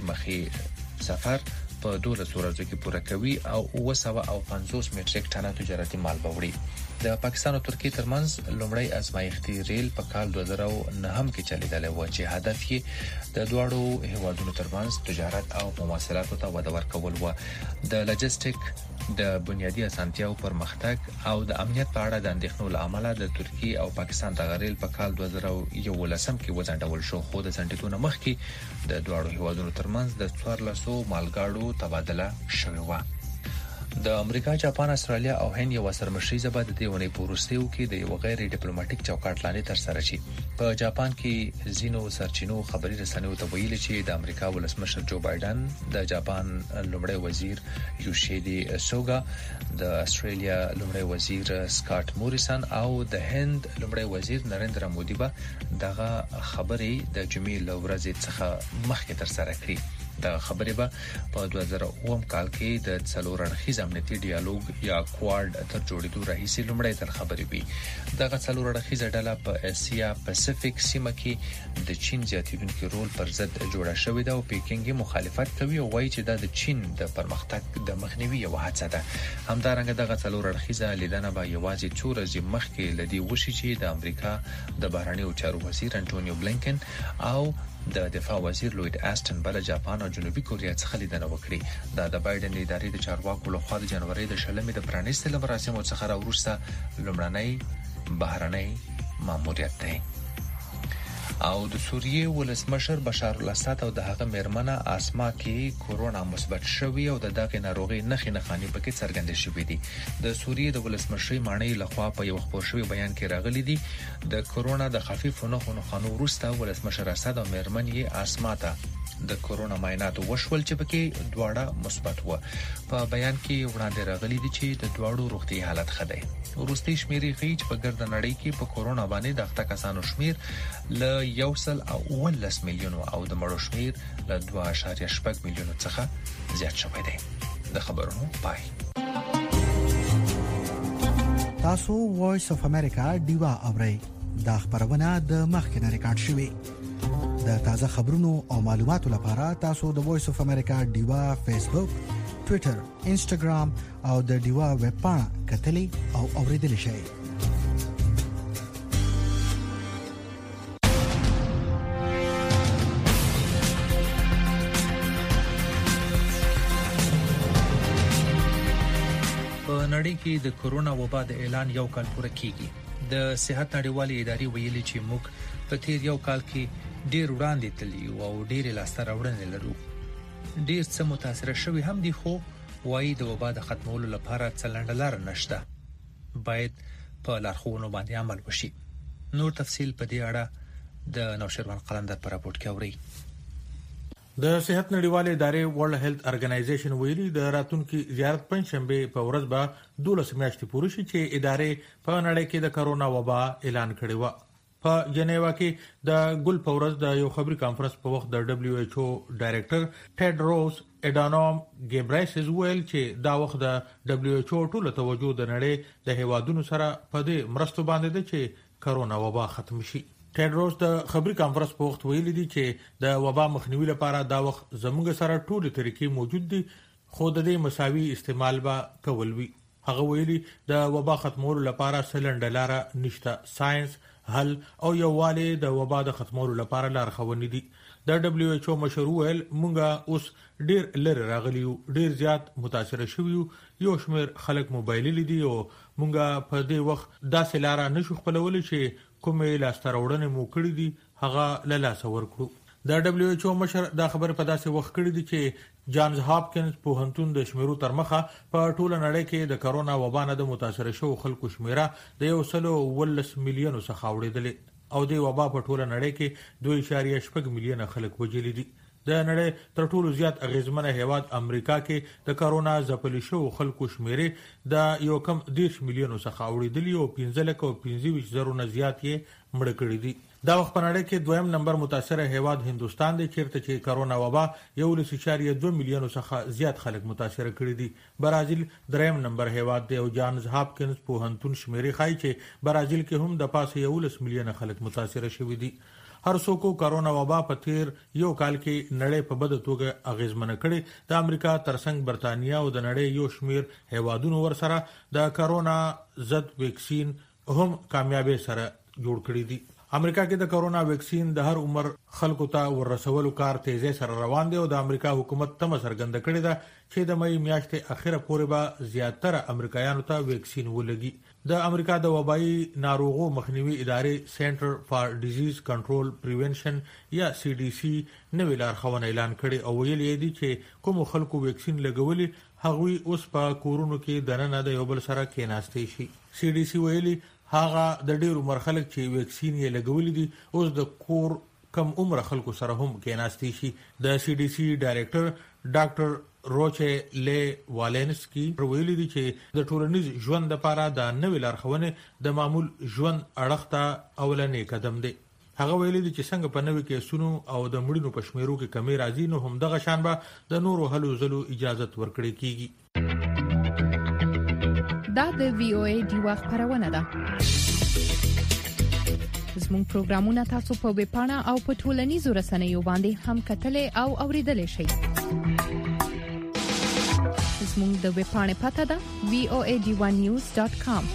مخې سفر په دولس ورځو کې پوره کوي او اوه سوه او پنځوس میټریک ټنه تجارتي مال به وړي. د پاکستان او ترکیه ترمنځ لومړی ازمایښتي ریل په کال دوه زره نه هم کې چلیدلی و چې هدف یې د دواړو هیوادونو ترمنځ تجارت او مواصلاتو ته وده ورکول و. د لوجستیک د بنیادی اسانتیاو پرمختګ او د امنیت په اړه د اندېښنو له امله د ترکیه او پاکستان د ریل په کال دوه زره یولس کې وځنډول شو، خو د ځنډېدو نه مخکې د دواړو هیوادونو ترمنځ د څوارلسو مالګاړو تبادله شوې و. د امریکا، جاپان، استرالیا او هند یو سرمشریزه به د دې ونې په وروستیو کې د یو غیر ډیپلوماټیک چوکاټ لاندې تر سره شي. په جاپان کې زینو سرچینو خبري رسنیو ته ویلي چې د امریکا ولسمشر جو بایدن، د جاپان لومړی وزیر یوشیدي سوګا، د استرالیا لومړی وزیر سکاټ موریسن او د هند لومړی وزیر نریندرا مودي به دغه خبرې د جمعې له ورځې څخه مخکې تر سره کړي. د خبرې به په دوه زره اووه کال کې د څلور اړخیز امنیتي ډیالوګ یا کوارډ تر جوړېدو راهیسې لومړی تر خبرې وي. دغه څلور اړخیزه ډله په اسیا پاسفیک سیمه کې د چین زیاتېدونکي رول پر ضد جوړه شوې ده او پیکینګ مخالفت کوي او وایي چې دا د چین د پرمختګ د مخنیوي یوه هڅه ده. همدارنګه دغه څلور اړخیزه لیدنه به یوازې څو ورځې مخکې له دې وشي چې د امریکا د بهرنیو چارو وزیر انټونیو بلینکن او د دفاع وزیر لوید آستن بل جاپان او جنوبي کوریا څخه لیدنه وکړي. دا د بایدن ادارې د چارواکو لخوا د جنوري د شلمې د پرانیستلو مراسمو څخه راوروسته لومړنی بهرنی ماموریت دی. او د سوریې ولسمشر بشار الاسد او د هغه میرمنه اسما کې کورونا مثبت شوی او د دغه ناروغي نښې نښانې پکې څرګندې شوې دي. د سوریې د ولسمشر معنی لخوا په یو خبر شوی بیان کې راغلي دي د کورونا د خفیف نښو نښانو وروسته ولسمشر اسد او میرمن یې اسما ته د کورونا معاینات وشول چې پکې دواړه مثبت و. په بیان کې وړاندې راغلي دي چې د دواړو روغتي حالت ښه دی. وروستي شمیرې ښیي چې په ګرد نړۍ کې په کورونا باندې د اخته کسانو شمیر ل یو سل او ولس میلیونو او د مړو شمیر ل دوه اعشاریه شپږ میلیونو څخه زیات شوی دی. د خبرونو پای. تاسو وایس اف امریکا دیوا اورئ. دا خبرونه د مخکنه ریکارډ شوی. د تازه خبرونو او معلوماتو لپاره تاسو د وایس اف امریکا دیوا فیسبوک، ټوئیټر، انسټاګرام او د دیوا ویب پاڼه کتلی او اوریدلی شئ. نړۍ کې د کورونا وبا د اعلان یو کال پوره کیږي. د صحت نړیوالې ادارې ویلي چې موږ په تیر یو کال کې ډیر وړاندې تللی او ډیر لاسته راوړنې لرو. ډیر څه متاثر شوی هم دي، خو وايي د وبا د ختمولو لپاره څلندلار نشته. باید په لارښوونو باندې عمل وشي. نور تفصيل په دې اړه د نوشروان قلندر په راپورټ کې اوري. د صحت نړیوالې ادارې ورلد هیلث ارګنایزیشن ویلي د راتلونکي زیارت پنځشنبه په ورځ به دولس میاشتې پوره شي چې ادارې په نړۍ کې د کرونا وبا اعلان کړی و. په جنیوا کې د ګل په ورځ د یو خبري کانفرنس په وخت د دبليو ایچ او ډایریکټر ټیډروس اډانوم ګیبریسس ویل چې دا وخت د دبليو ایچ او ټول توجه د نړۍ د هیوادونو سره په دې مرستو باندې ده چې کرونا وبا ختم شي. ټیډروس د خبري کانفرنس په وخت ویلي دی چې د وبا مخنیوي لپاره دا وخت زموږ سره ټول طریقې موجود دي خو د دې مساوي استعمال به کول وی. هغه ویلي د وبا ختمولو لپاره سلنډلاره نشته، ساينس حل او یووالی د وبا د ختمولو لپاره لارښوونې دي. د دبليو ایچ او مشر ویل مونږه اوس ډیر لری راغلی یو، ډیر زیات متاثر شوی یو شمیر خلک موبایل لیدي او مونږه په دې وخت داسې لاره نشو خپلولی چې کومې لاستراوړنې مو کړې دي هغه له لاسه ورکړو. د دبليو ایچ او مشر دا خبر په داسې وخت کړی دی چې جانز هاپکینز پوهنتون د شمیرو تر مخه په ټوله نړۍ کې د کرونا وبا نه د متاثر شوو خلکو شمیره د یو سل ولس میلیونو څخه وړېدلې او د وبا په ټوله نړۍ کې دوه اعشاریه شپږ میلیونه خلک وژلي دي. د نړۍ تر ټولو زیات اغیزمنه هیواد امریکا کې د کرونا ځپلي شوو خلکو شمیره د یو کم دیرش میلیونو څخه وړېدلې او پنځه لک او پنځه ویشت زرو نه زیات یې مړه کړي دي. دا وخت په نړۍ کې دویم نمبر متاثر هیواد هندستان دی چیرته چې کرونا وبا یو لس اعشاریه دوه میلیونو څخه زیات خلک متاثر کړي دي. برازیل دریم نمبر هیواد دی او جانز هاپکینز پوهنتون شمیرې ښایي چې برازیل کې هم د پاسه یو لس میلیونه خلک متاثر شوي دي. هر څوک کرونا وبا په تیر یو کال کې نړۍ په بد توګه اغیزمنه کړي. د امریکا ترڅنګ برتانیا او د نړۍ یو شمیر هیوادونو ورسره د کرونا ضد ویکسین هم کامیابی سره جوړ کړی دي. امریکا کې د کرونا ویکسین د هر عمر خلکو ته ورسولو کار تیزی سره روان دی او د امریکا حکومت تمه څرګنده کړې ده چې د مې میاشتې اخیره پورې به زیاتره امریکایانو ته ویکسین ولګي. د امریکا د وبایي ناروغو مخنیوي ادارې سنټر فار ډیزیز کنټرول پریونشن یا سی ډي سي نوې لارښوونه اعلان کړې او ویلي دی چې کوم خلکو ویکسین لګولي هغوی اوس په کورونو کې دننه د یو بل سره کېناستې شي. سی ډي سي ویلي هغه د ډیرو عمر خلک چې ویکسین یې لګولي دي اوس د کور کم عمر خلکو سره هم کېناستې شي. د سی ډي سي ډایریکټر ډاکټر روچه لی والنسکی ویلي دي چې د ټولنیز ژوند لپاره د نوې لارښوونې د معمول ژوند اړخ ته اولنې قدم دی. هغه ویلي دي چې څنګه په نوې کیسونو او د مړینو په شمیرو کې کمی راځي نو هم دغه شان به د نورو هلو ځلو اجازت ورکړي کیږي. دا د وی او ای دی وخت خبرونه ده. زموږ پروګرامونه تاسو په ویب پاڼه او په ټولنیزو رسنیو باندې هم کتلې او اوریدلې شئ. زموږ د ویب پاڼې پته ده وی او ای ډي ون نیوز ډاټ کام.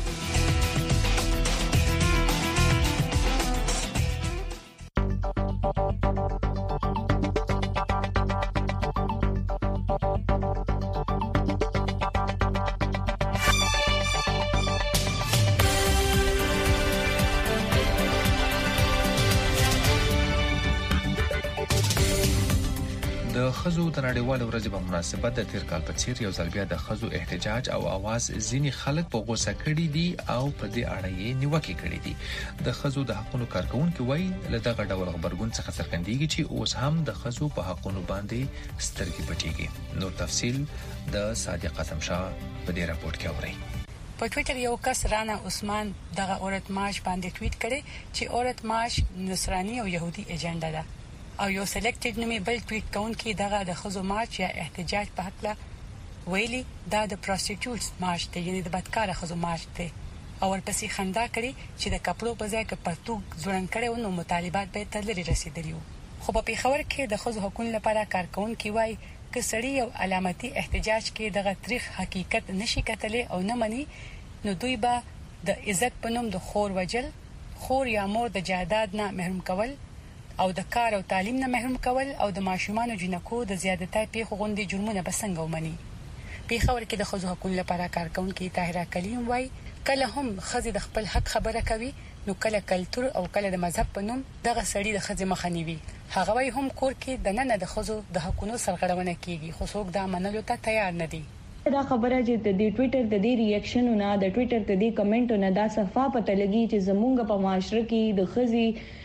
د خزو د نړیوال ورځې په مناسبت د تیر کال په څیر یو ځل بیا د خزو احتجاج او आवाज ځینی خلک په غوسه کړي دي او په دې اړه یې نیوکه کړې دي. د خزو د حقوقو کارکونکو وایي له دغه ډول خبرګون څخه څرګندېږي چې اوس هم د خزو په حقوقو باندې سترګې پټيږي. نو تفصیل د صادق قسم شاه په دې راپورټ کې اورئ. په ټوئیټر یو کس رانا عثمان دغه اورت مارش باندې ټویټ کړي چې اورت مارش نصرانی او يهودي ایجنډا ده او یو سلیکټډ نومي بل ټویټ کوونکی دغه د خزو مارچ یا احتجاج په حق لا ویلي دا د پروستیټیوټس مارچ دی، یعنی د بدکاره خزو مارچ دی او ورپسې خندا کړي چې د کپړو په ځای کې پرتوګ ځوړند کړي نو مطالبات به تر لري رسیدلی وو. خو په پیښور کې د خزو حقوقو لپاره کارکونکي وایي چې سړی یو علامتي احتجاج کې دغه تاریخ حقیقت نشي کتلې او نه مني نو دوی به د عزت په نوم د خور وجل، خور یا مور د جایداد نه محروم کول او د کار او تعلیم نه محروم کول او د ماشومان او جنکو د زیادتۍ پیښو غونډې جرمونه بسنګ ومني. پیښور کې د خزو حقوقو لپاره کارکونکي طاهره کلیم وایي کله هم خزي د خپل حق خبره کوي نو کله کلچر او کله د مذهب په نوم دغه سړی د خزي مخه نیوي. هغه وایي هم کور کې د نن د خزو د حقوقو سرغړونه کیږي خو څوک دا منلو ته تیار نه دي. دا خبره چې د ټوئیټر د دې ریاکشنونه د ټوئیټر د دې کمنټونه دا صفه پته لګي چې زمونږ په معاشره کې د خزي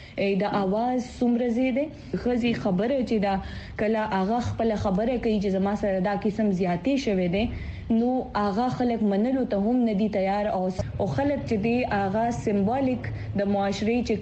د आवाज څومره زیاده خزي خبره چې دا کله اغه خپل خبره کوي چې زما سره دا قسم زیاتې شوه دي نو اغه خلک منلو ته هم ندي تیار او او خلک چې دی اغه سمبولیک د معاشري چې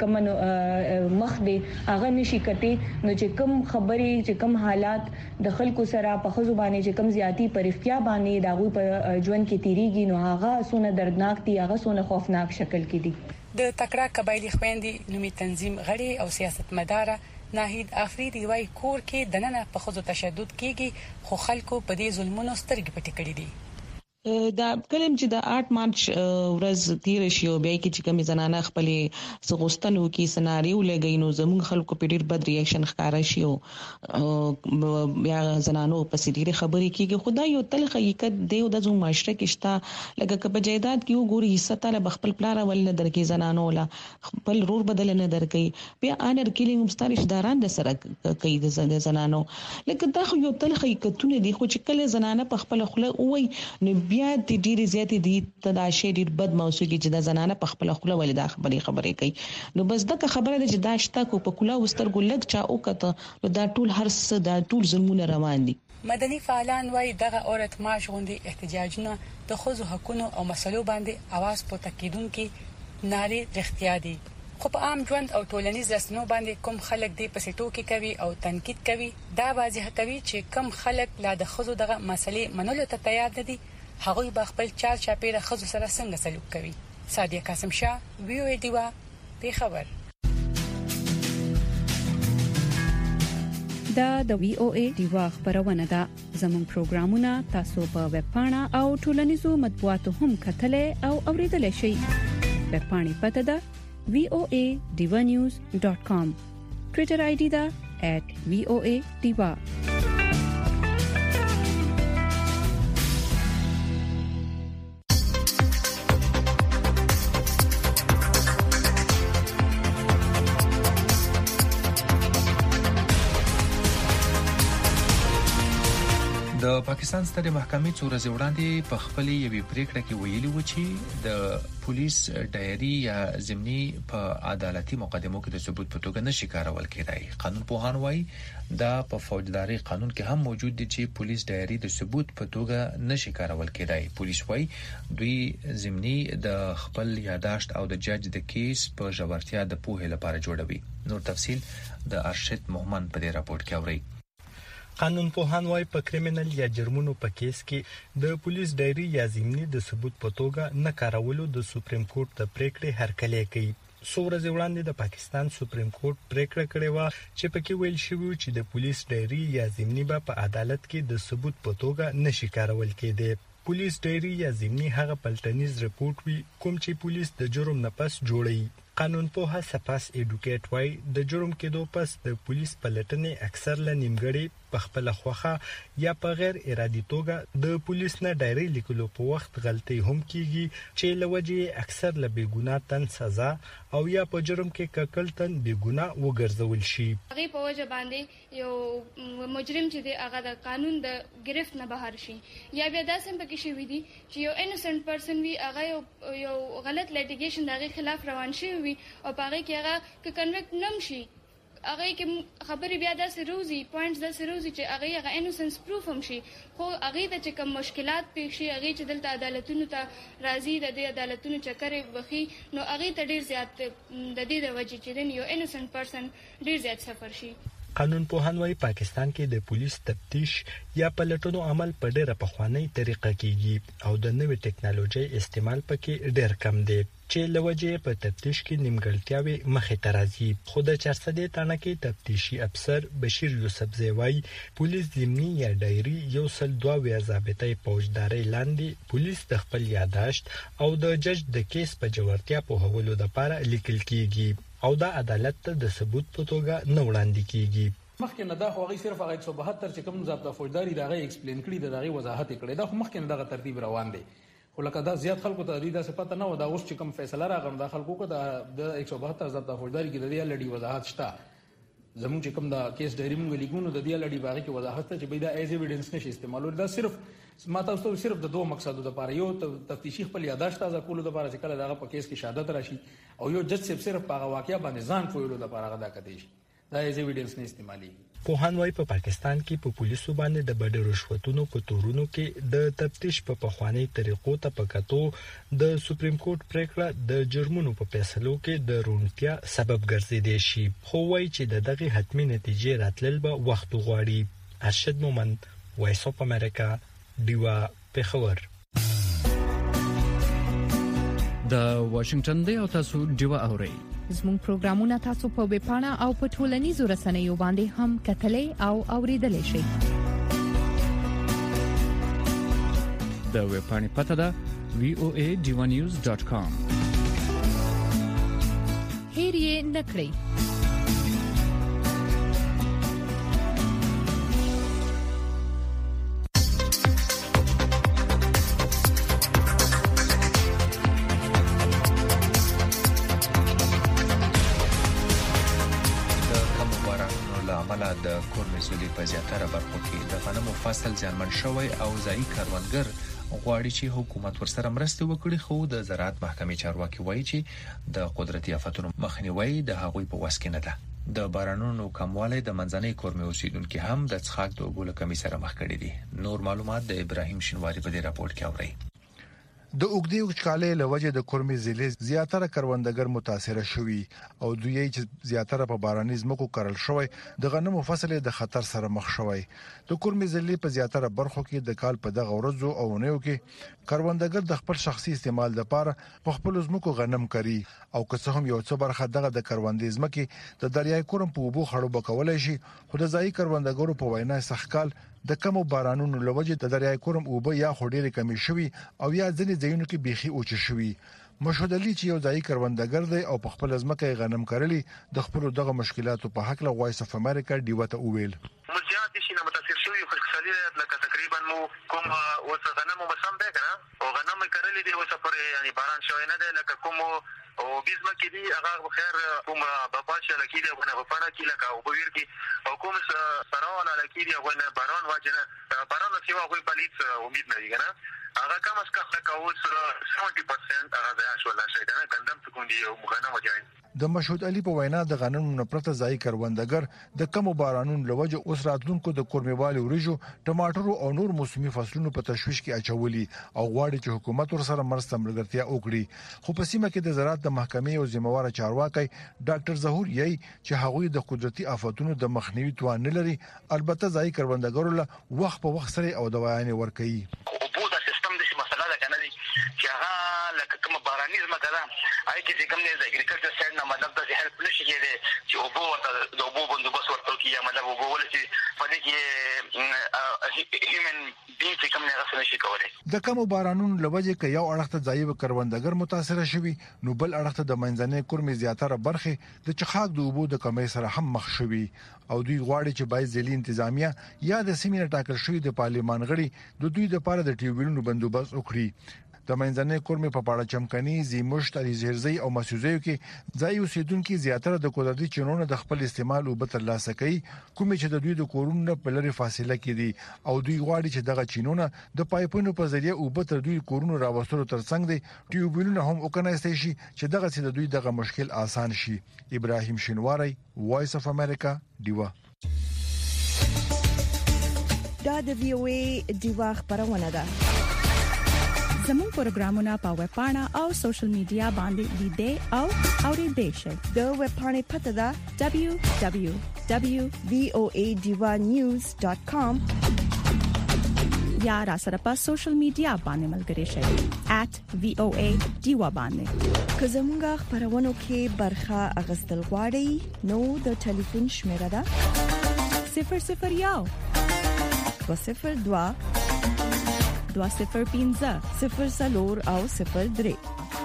کوم مخ دی اغه نشي کټي نو چې کوم خبري چې کوم حالات د خلکو سره په خزو باندې چې کوم زیاتی پرفتیا باندې داغوی په ژوند کې تیریږي نو اغه سونه دردناک دي اغه سونه خوفناک شکل کې دي. د تکړه قبایلی خويندې نومي تنظیم غړي او سیاستمدار ناهید افریدی وايي کور کې دننه په خود تشدد کېږي خو خلکو په دې ظلمونو سترګې پټې کړې دي. دا کلم چې د آټ مارچ ورځ تیر شي او بیا کې چې کوم زنانه خپلې سغوستنو کې سناریو لګي نو زموږ خلکو په ډیر بد ریاکشن ښکارا شي او بیا زنانو په سړي خبرې کېږي خدای یو تل حقیقت دی او د زموږ معاشره کې شته لکه کپ جیداد کې وګوري حصہ تعالی بخپل پلار ول نه درکې زنانو لا خپل رور بدل نه درکې بیا انر کیلینګ مستریش داران د سره کوي د زنانو لکه دا یو تل حقیقتونه دي خو چې کله زنانه په خپل خله وای نو بیا د ډیرې زیاتې دي تداشې ډیر بد موسیقي چې د زنانه په خپل خپل ولدا خبرې خبرې کوي نو بس دغه خبره ده چې دا شته کو په کلا وسترګو لګ چا او کته دا ټول هر څه دا ټول ظلمونه روان دي. مدني فعالان وايي دغه اورت مارچ غونډې احتجاجونه د ښځو حقوقو او مسلو باندې आवाज پورته کیدونکو ناري رښتیا دي خو په عام ژوند او ټولنیز رسنیو باندې کوم خلک دی پسې ټوکی کوي او تنقید کوي دا واضح کوي چې کوم خلک لا د ښځو دغه مسلې منلو ته تیار دي هغوی به خپل چار چاپیره ښځو سره څنګه سلوک کوي. سادیه قاسم شاه وی او ای دیوا په خبر. دا د وی او ای دیوا خبرونه ده زموږ پروګرامونه تاسو په ویب پاڼه او ټولنیزو مطبوعاتو هم کتلای او اوریدلای شئ. ویب پاڼې پته ده وی او ای دیوا نیوز ډاٹ کام. ټوئیټر آی ډی ده ایٹ وی او ای دیوا. د پاکستان ستر محکمې څو ورځې وړاندې په خپل یوې پریکړه کې ویلي و چې د پولیس ډایري یا ضمني په عدالتي مقدمو کې د ثبوت په توګه نشي کارول کېدای. قانون پوهان وایي دا په فوجداري قانون کې هم موجود دي چې پولیس ډایري د ثبوت په توګه نشي کارول کېدای. پولیس وایي دوی ضمني د خپل یاداشت او د جج د کیس په ژورتیا د پوهې لپاره جوړوي. نور تفصيل د ارشد محمد په دې راپورټ کې اوري. قانون پوهان وايي په کریمینل یا جرمونو په کیس کې د پولیس ډایري یا ضمني د ثبوت په توګه نه کارولو د سپریم کورټ د پریکړې هرکلی کوي. څو ورځې وړاندې د پاکستان سپریم کورټ پریکړه کړې و چې پکې ویل شوی چې د پولیس ډایري یا ضمني په عدالت کې د ثبوت په توګه نشي کارول کېدی. پولیس ډایري یا ضمني هغه پلټنیز رپورټ وي کوم چې پولیس د جرم نه پس جوړي. قانون پوها سپاس ایډوکیټ وای د جرم کېدو پس د پولیس پلټنې اکثر ل نیمګړې په خپل خوخه یا په غیر ارادي توګه د پولیس نه ډایري لیکلو په وخت غلطي هم کیږي چې لوجه اکثر ل بیګنا تن سزا او یا په جرم کې ککل تن بیګنا وګرځول شي. هغه په وجه باندې یو مجرم چې دی هغه د قانون د گرفت نه بهر شي یا بیا داسې پکې شي وي دي چې یو انوسنت پرسن وي هغه یو غلط لیټیګیشن دغه خلاف روان شي وي او هغه کې هغه ک کنویکټ نم شي هغه کې خبرې بیا داسې روزي پوینټس داسې روزي چې هغه هغه انوسنس پروف هم شي خو هغه د چې کوم مشکلات پیښ شي هغه چې دلته عدالتونو ته راځي د دې عدالتونو چکر وخی نو هغه ته ډیر زیات د دې د وجې چې یو انوسنت پرسن ډیر زیات سفر شي. قانون پوهان وايي پاکستان کې د پولیس تفتیش یا پلټنو عمل په ډېره پخوانی طریقه کېږي او د نوې ټکنالوژي استعمال پکې ډېر کم دی چې لوجه په تفتیش کې نیمګړتیاوي مخې ته راځي. خو د چارسدې تانه کې تفتیشي افسر بشیر یوسف زیوای پولیس ضمني یا ډایري یو سل دوه ویا ضابطه فوجداري لاندې پولیس د خپل یاداشت او د جج د کیس په جوړتیا په هولو د لپاره لیکل کیږي او دا عدالت ته د ثبوت په توګه نه وړاندې کیږي. مخکې نه دا خو هغه صرف هغه یک سو بهتر چې کوم ضابطه فوجداري دا غي ایکسپلین کړی دا غي وضاحت کړی دا خو مخکې نه دغه ترتیب روان دی خو لکه دا زیات خلکو ته دا څه پته نه و دا اوس چې کوم فیصله راغله د خلکو کو د یک سو بهتر ضابطه فوجداري کې د دې لړۍ وضاحت شته زموږ چې کوم دا کیس ډایري مونږ لیکو نو د دې لړۍ باغې کې وضاحت ته چې بيد ایز ایویډنس نشي استعمالول دا صرف ما تاسو ته صرف د دوه مقصدو لپاره یو تفتیشي خپل یاداشت تازه کولو لپاره چې کله دغه په کیس کې شهادت راشي او یو جج صرف هغه واقعیا باندې ځان پویلو لپاره غدا کوي دا ایز ایویډنس نه استعمالي. پوهان وايي په پاکستان کې په پولیسو باندې د بډې رشوتونو په تورونو کې د تفتیش په پخوانی طریقو ته پکاتو د سپریم کورټ پریکړه د جرمونو په فیصلو کې د رونتیا سبب ګرځیدي شي خو وايي چې دغه حتمی نتیجې راتلل به وخت غواړي. ارشد مومند وایس اف امریکا دیوا په خبر. د واشنگټن دی او تاسو دیوا اورئ. زموږ پروګرامونه تاسو په ویب پاڼه او په ټولنیزو رسنیو باندې هم کتلای او اوریدلای شئ. د ویب پاڼې پته ده وی او ای ډیوا نیوز ډاټ کام. هیر یې نکړئ. د کورنیزولي په زیاتره برخو کې د غنمو فصل ځانمن شوی او ځایي کاروانګر غواړي چې حکومت ورسره مرسته وکړي، خو د زراعت محکمې چارواکي وایي چې د قدرتي آفتونو مخنیوي د هغوی په وس کې نه ده. د بارانونو کموالی د منځنۍ کورمې اوسیدونکو هم د څښاک د اوبو له کمۍ سره مخ کړي دي. نور معلومات د ابراهیم شینواری په دې راپور کې اورئ. د اوګدي وچکالۍ له وجې د کورمې ضلع زیاتره کروندګر متاثر شوي او دوی چې زیاتره په باراني ځمکو کرل شوی د غنمو فصل د خطر سره مخ شوی. د کورمې ضلع په زیاتره برخو کې د کال په دغه ورځو او اونیو کې کروندګر د خپل شخصي استعمال لپاره په خپل ځمکو غنم کوي او که څه هم یو څه برخه دغه د کروندې ځمکې د دریای کورم په اوبو خړوب کولای شي، خو د ځای کروندګرو په وینا سخکال د کمو بارانونو لوجه د دریای کورم اوبه یا خډيره کمی شوي او یا ځنې ځایونو کې بيخي اوچ شوي. مشهود علي چې یو ځای کروندګر دی او په خپل ځمکه غنم کرلی د خپل دغه مشکلاتو په حق له وایس اف امریکا دیوته اوویل. مزيات شي نه متاثر شوی خو اقتصادي لکه تقریبا مو کوم اوس غنم وسم ده کنه او غنم کرلی دی اوس پر یعنی باران شوی نه ده لکه کوم او بيزما کې دی هغه بخیر کوم باباشه لکې دی ونه په پاڼه کې لکه او بویر کې او کوم سراونه لکې دی ونه باران واجنه باران سیوا خو په لیت امید نه دی کنه هغه کم از کم لکه اوس سبعين پرسنټ هغه ځای شو لا شي کنه ګندم څکون دی او غنم وځي. د مشهود علي په وینا د غنمو نپرته ځای کروندګر د کمو بارانونو لوجه اوس راتلونکو د کورمېوالي وريجو ټماټرو او نور موسمي فصلونو په تشويش کې اچولي او غواړي چې حکومت ورسره مرسته ملګرتیا وکړي. خو په سیمه کې د زراعت د محکمې او ذمہوار چارواکي ډاکټر ظهور یې چې هغوی د قدرتي آفتونو د مخنیوي توان نه لري، البته ځای کروندګرو له وخت په وخت سره او دوايانې ورکوي. چې هغه لکه کوم باراني ځمکه ده هغه کې کوم نه د اګریکلچر سایډ نه مطلب د هیلپ نشي کېږي چې اوبو ورته د اوبو بندوبست ورته کیږي مطلب اوبو ولې په دې کې هیومن بینګ چې کوم نه غوښنه شي کولای. د کوم بارانونو لوجه کې یو اړخته ځای کروندګر متاثر شوي نو بل اړخته د منځنۍ کورمې زیاتره برخه د چخاک د اوبو د کمۍ سره هم مخ شوي او دوی غواړي چې باید ځلې انتظامیه یا د سیمې ټاکل شوی د پارلمان غړي د دوی لپاره د ټیوبلونو بندوبست وکړي. د منځنۍ کورمې په پاړه چمکني زیمشت علي زهرزي او مسعودیو کې ځای اوسیدونکو زیاتره د قدرتي چینونو د خپل استعمال او به ترلاسه کوي، کومې چې د دوی د کورونو په لري فاصله کې دي او دوی غواړي چې دغه چینونه د پایپونو په ذریعہ او به تر دوی کورونو راوستلو ترڅنګ دي ټیوبلونه هم وکنایستي شي چې دغه چې د دوی دغه مشکل آسان شي. ابراهیم شینواری وایس اف امریکا دیوا. دا د وی او ای دیوا خبرونه ده. زموږ پروګرامونه په ویب پاڼه او سوشل میډیا باندې لیدئ او اوریدئ شئ. د ویب پاڼې پته ده دبليو دبليو دبليو ډاټ وی او ای ډیوا نیوز ډاټ کام یا را سره په سوشل میډیا باندې ملګري شئ ایټ وی او ای ډیوا باندې. که زموږ خبرونو کې برخه اغستل غواړئ نو د ټلیفون شمیره ده صفر صفر یو دو صفر دو دو صفر پنځه صفر سلور او صفر درې.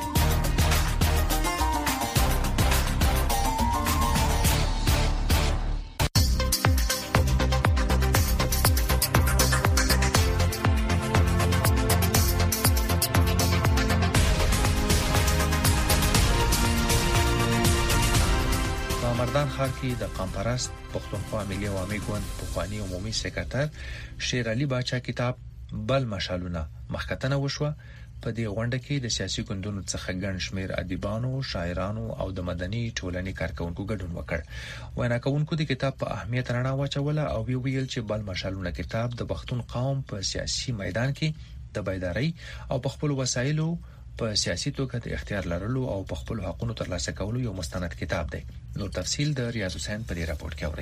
مردان ښار کې د قامپرست پښتونخوا ملي عوامي ګوند پخوانی عمومي سکرټر شیر علي باچا کتاب بل مشالونه مخکتنه وشوه. په دې غونډه کې د سیاسي ګوندونو څخه ګڼ شمېر ادیبانو، شاعرانو او د مدني ټولنې کارکونکو ګډون وکړ. وینا کوونکو د کتاب په اهمیت رڼا واچوله او ویل چې بل مشالونه کتاب د پښتون قوم په سیاسي میدان کې د بیداری او په خپل وسایلو په سیاسي توګه د اختیار لرلو او په خپل حقوقو ترلاسه کولو یو مستند کتاب دی. نور تفصیل د ریاض حسین په دې راپور کې اورئ.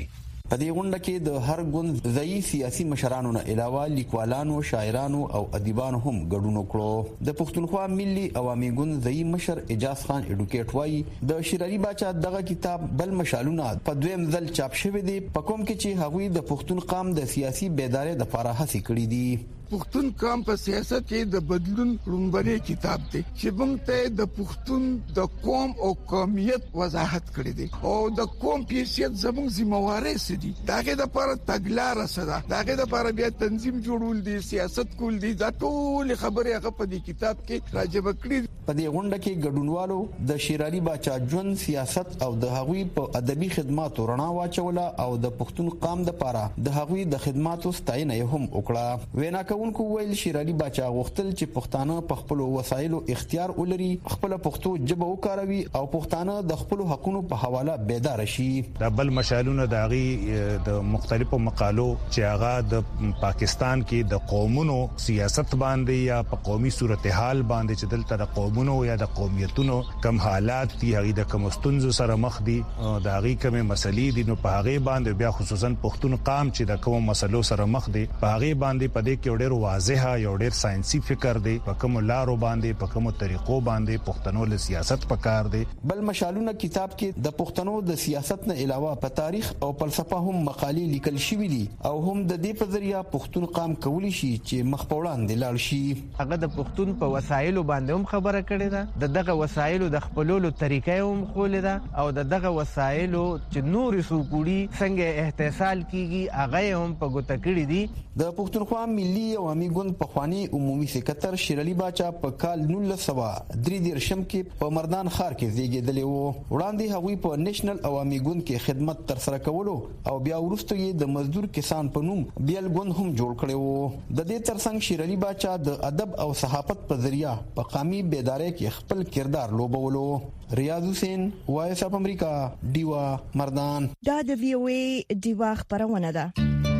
په دې غونډه کې د هر ګوند ځایي سیاسي مشرانو نه علاوه لیکوالانو، شاعرانو او ادیبانو هم ګډون وکړو. د پښتونخوا ملي عوامي ګوند ځایي مشر اجاز خان اډوکیټ وایي د شیر علي باچا دغه کتاب بل مشالونه په دویم ځل چاپ شوی دی، په کوم کې چې هغوی د پښتون قام د سیاسي بیدارۍ لپاره هڅې کړې دي. پښتون قام په سیاست کې د بدلون لومړی کتاب دی چې موږ ته د پښتون د قوم او قومیت وضاحت کړی دی او د قوم پیسیت زموږ ذمہواری سدي. داګه د لپاره تګلار سره داګه د لپاره بیا تنظیم جوړول دي، سیاست کول دي، دا ټول خبره هغه په دې کتاب کې راجب کړی. په دې غونډه کې ګډونوالو د شیر علي باچا ژوند، سیاست او د هغوی په ادبي خدماتو رڼا واچوله او د پښتون قام لپاره د هغوی د خدماتو ستاینه هم وکړه. وینا کوونکو ویل شیر علي باچا غوښتل چې پښتانه په خپل وسایلو اختیار ولري، خپل پښتو ژبه وکاروي او پښتانه د خپل حقوقو په حواله بیدار شي. د بل مشالونه د غي د مختلفو مقالو چې هغه د پاکستان کې د قومونو سیاست باندې یا په قومي صورتحال باندې چې دلته د قومونو یا د قومیتونو کم حالات دي، هغه د کومستونزو سره مخ دي، د هغه کومه مسلې دي، نو په هغه باندې بیا خصوصا پښتون قام چې د کوم مسلو سره مخ دي په هغه باندې په دې کې ډېر واضح یو ډېر ساينسي فکر دی، په کوم لارو باندې په کوم طریقو باندې پښتنو له سیاست پکار دی. بل مشالونه کتاب کې د پښتنو د سیاست نه علاوه په تاریخ او فلسفه هم مقالې لیکل شوې دي او هم د دې په ذریعہ پښتون قام کولی شي چې مخ په وړاندې لاړ شي. هغه د پښتون په وسایلو باندې هم خبره کړې ده، د دغه وسایلو د خپلولو طریقې هم خولې ده او د دغه وسایلو چې نور سوکوړي څنګه احتسال کیږي هغه هم په ګوته کړې دي. د پښتونخوا ملي عوامي ګوند په خواني عمومي سکرټر شیر علي باچا په کال نولس سوه درې دیرشم کې په مردان ښار کې زیږیدلی و. وړاندې هغوی په نېشنل عوامي ګوند کې خدمت ترسره کولو او بیا وروسته یې د مزدور کسان په نوم بیل ګوند هم جوړ کړی و. د دې ترڅنګ شیر علي باچا د ادب او صحافت په ذریعہ په قامي بیدارۍ کې خپل کردار لوبولو. ریاض حسین، وایس اف امریکا، ډیوا مردان. دا د وی او ای ډیوا خبرونه ده.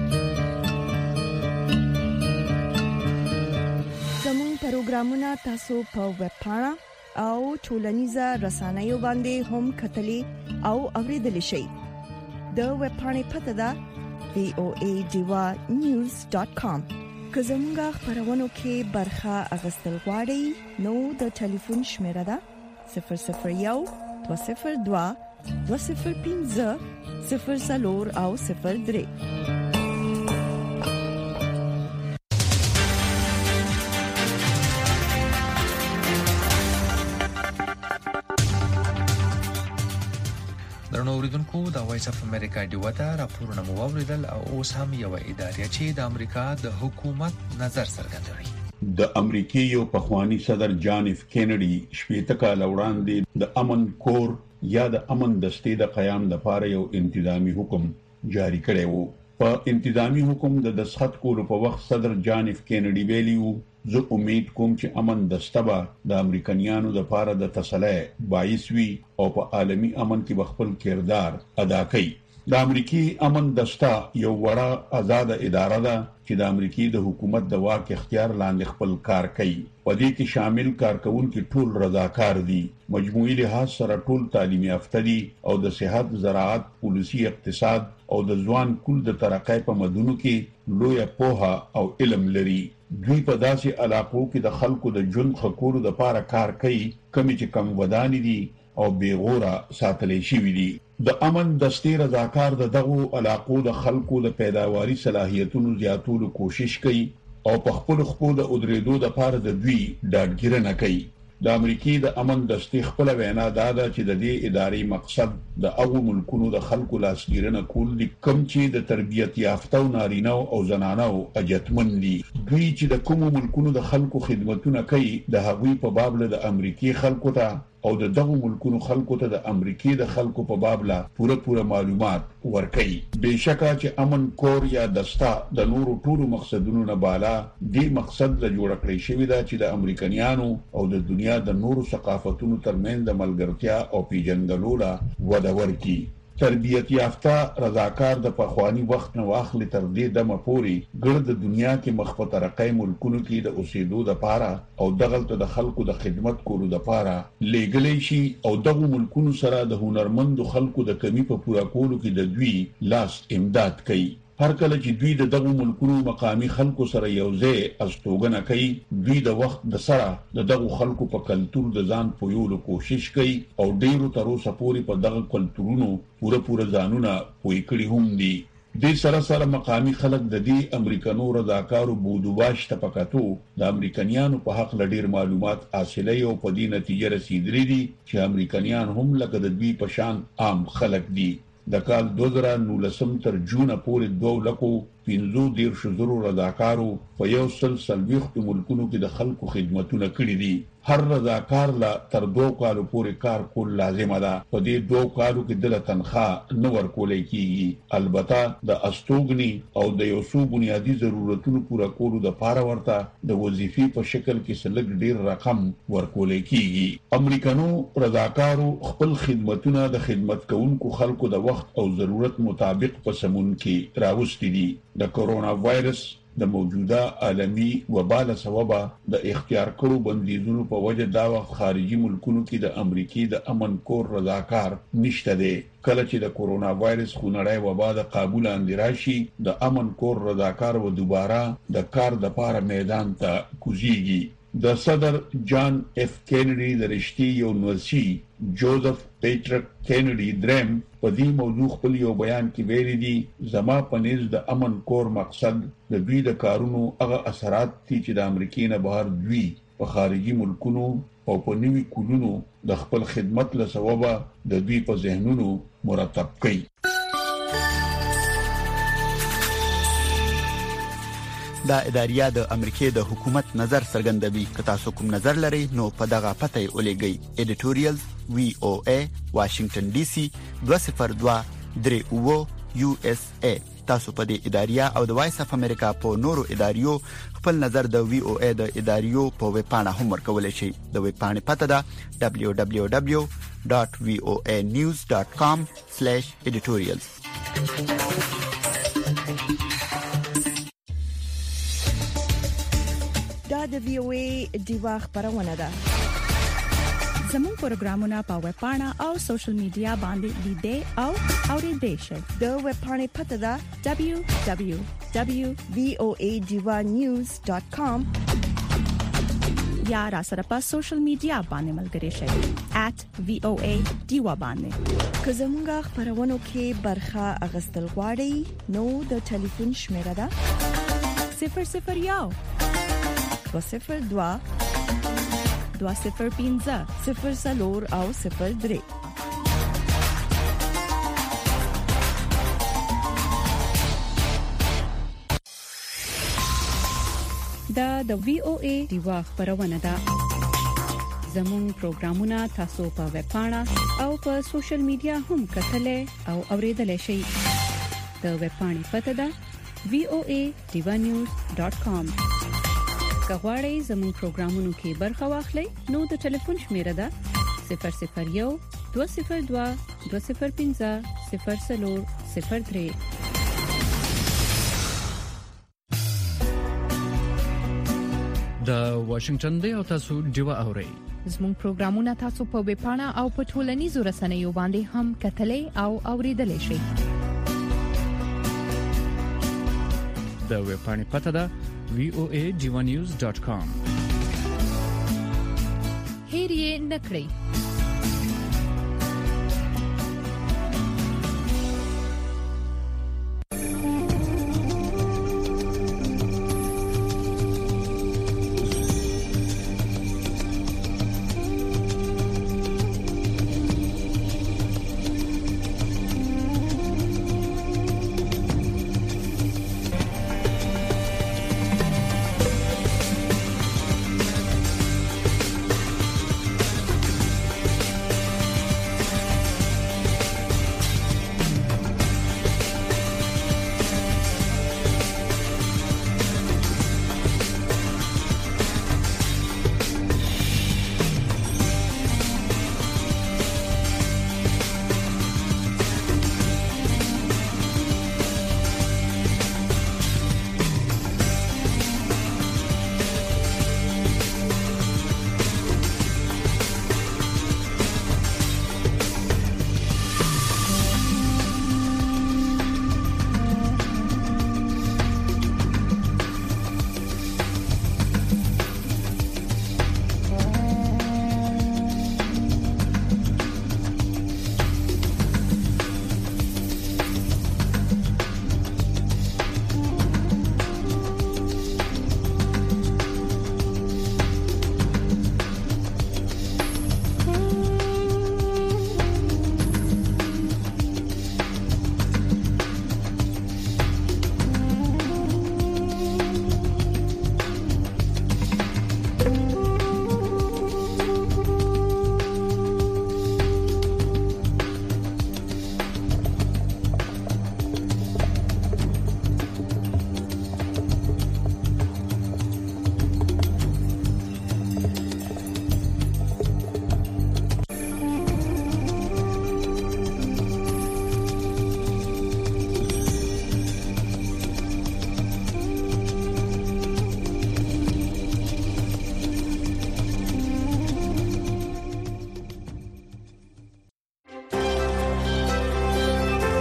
زموږ پروګرامونه تاسو په ویب پاڼه او ټولنیزه رسنیو باندې هم کتلی او اوریدلی شئ. د ویب پاڼې پته ده وی او ای ډیوا نیوز ډاټ کام. که زموږ خبرونو کې برخه اخیستل غواړئ نو د ټلیفون شمیره ده صفر صفر یو دوه صفر دوه دوه صفر پنځه صفر څلور او صفر درې. درنو اوریدونکو، د وایس اف امریکا ډیوا ته راپورونه مو واوریدل او اوس هم یو ادارې چې د امریکا د حکومت نظر څرګندوي. د امریکای یو پخوانی صدر جان اف کینیډي شپږ کاله وړاندې د امن کور یا د امن دستې د قیام لپاره یو انتظامی حکم جاری کړی وو. په انتظامی حکم د دستخط کولو په وخت صدر جان اف کینیډي ویلي وو، زه امید کوم چې امن دسته د امریکایانو د لپاره د تسلی باعث وي او په عالمی امن کې خپل کردار ادا کوي. د امریکای امن دسته یو وړه آزاد اداره ده چې د امریکای د حکومت د واک اختیار لاندې خپل کار کوي. په دې کې شامل کارکونکو ټول رضاکار دي، مجموعي لحاظ سره ټول تعلیم یافته دي او د صحت، زراعت، پولیسي، اقتصاد او د ځوان کل د ترقۍ په مدونو کې لوی پوهه او علم لري. دوی په داسې علاقو کې د خلکو د ژوند خکولو د لپاره کار کوي کوم چې کم ودانې دي او بیغوره ساتلې شوی دي. د امن دستې رضاکار د دغو علاقو د خلکو د پیداواري صلاحیتونو زیاتولو کوشش کوي او په خپل خپل د ادریدو د لپاره د دوی ډاډګیرنه کوي. د امریکای د امن دستې خپل وینا دا ده چې د دې ادارې مقصد د هغو ملکونو د خلکو لاسګیرنه کول دي کوم چې د تربیت یافته نارینه او زنانه اجتمن دي. دوی چې د کوم ملکونو د خلکو خدمتونه کوي د هغوی په باب له د امریکای خلکو ته او د دغه ملکونو خلکو ته د امریکای د خلکو په باب لا پوره پوره معلومات ورکړي. بهشکه چې امن کور یا دستا د نورو ټولو مقصدونو نه بالا دې مقصد له جوړ کړی شوی دا چې د امریکایانو او د دنیا د نورو ثقافتونو ترمنځ د ملګرتیا او پیژندلو لا وده ورکړي. تربیت یافته رضاکار د پخوانی وخت نه واخلي تر دې دمه پوري ګرد دنیا کې مخ په ترقۍ ملکونو کې د اوسېدو د پاره او دغلت د خلکو د خدمت کولو د پاره لېګلې شي او دغه ملکونو سره د هنرمندو خلکو د کمی په پوره کولو کې د دوی لاس امداد کوي. هر کله چې دوی د دغه ملکونو مقامی خلکو سره یوځای استوګنه کوي دوی د وخت د سره د دغه خلکو په کلتور د ځان پویولو کوشش کوي او ډیرو تر اوسه پورې په دغه کلتورونو پوره پوره ځانونه پوي کړی هم دي. د سره سره مقامی خلک د دې امریکانو رضاکارو بودواش تپکاتو د امریکایانو په حق لډیر معلومات حاصلې او په دې نتیجه رسیدلې دي چې امریکایان هم لکه د دوی په شان عام خلک دي. د کال دوه زره نولسم تر جون پورې دوه لکو پنځه دیرش زرو رضاکارو په یو سل سلويخت ملکونو کې د خلکو خدمتونه کړې دي. هر رضاکار لا تر دوه کالو پورې کار کول لازم ده. په دې دوه کالو کې د تنخواه نه ورکولای کیږي. البته د استوګنی او د یو څو بنیادی ضرورتونو پوره کولو د پاره ورته د وظیفې په شکل کې سلګ ډیر رقم ورکولای کیږي. امریکانو رضاکارو خپل خدمتونه د خدمت کوونکو خلکو د وخت او ضرورت مطابق په سمون کې راوستي دي. د کورونا وایرس د موجوده عالمي وبا له سببه د اختیار کړو بندیزونو په وجه دا وخت خارجي ملکونو کې د امریکای د امن کور رضاکار نشته دی. کله چې د کورونا وایرس خونړی وبا د قابو لاندې راشي د امن کور رضاکار و دوباره د کار د پاره میدان ته کوزيږي. د صدر جان اف کینیډي د رشتي یو نوسی جوزف پیټرک کینیډي درم په دې موضوع خپل یو بیان کې ویلي دي زما پنځ د امن کور مقصد د دوی د کارونو هغه اثرات دي چې د امریکای نه بهر دوی په خارجي ملکونو او په نوي کولونو د خپل خدمت له سببه د دوی په ذهنونو مرتب کړي. دا اداریه د امریکای د حکومت نظر څرګندوي. که تاسو کوم نظر لرئ نو په دغه پته یې ولېږئ. ایډیټوریال وی او ای واشنگټن ډي سي دوه صفر دوه درې اوه یو اس ای. تاسو په دې اداریه او د وایس اف امریکا په نورو اداریو خپل نظر د وی او ای د اداریو په ویب پاڼه هم ورکولای شئ. د ویب پاڼې پته ده دبليو دبليو دبليو ډاټ وی او ای نیوز ډاټ کام سلیش ایډیټوریالز. دا د وی او ای دیوا خبرونه ده. زموږ پروګرامونه په ویب پاڼه او سوشل میډیا باندې لیدئ او اورئ شئ. د ویب پاڼې پته ده دبليو دبليو دبليو ډاټ وی او ای دیوا نیوز ډاټ کام یا را سره په سوشل میډیا باندې ملګري شئ ایٹ وی او ای دیوا باندې. که زموږ خبرونو کې برخه اغستل غواړئ نو د ټلیفون شمیره ده صفر صفر یو دو صفر دوه دوه صفر پنځه صفر سلور او صفر درې. دا د وی او ای دیوا خبرونه ده. زموږ پروګرامونه تاسو په ویب پاڼه او په سوشل میډیا هم کتلای او اوریدلای شئ. د ویب پاڼې پته ده وی او ای دیوا نیوز ډاټ کام. کغواړئ زموږ پروګرامونو کې برخه واخلئ نو د ټلیفون شمیره ده صفر صفر یو دوه صفر دوه دوه صفر پنځه صفر سلور صفر درې. د واشنگټن دی او تاسو دیوا اورئ. زموږ پروګرامونه تاسو په ویب پاڼه او په ټولنیزو رسنیو باندې هم کتلای او اوریدلای شئ. د ویب پاڼې پته ده وی او ای دیوا نیوز ډاټ کام. هیر یې نکړئ.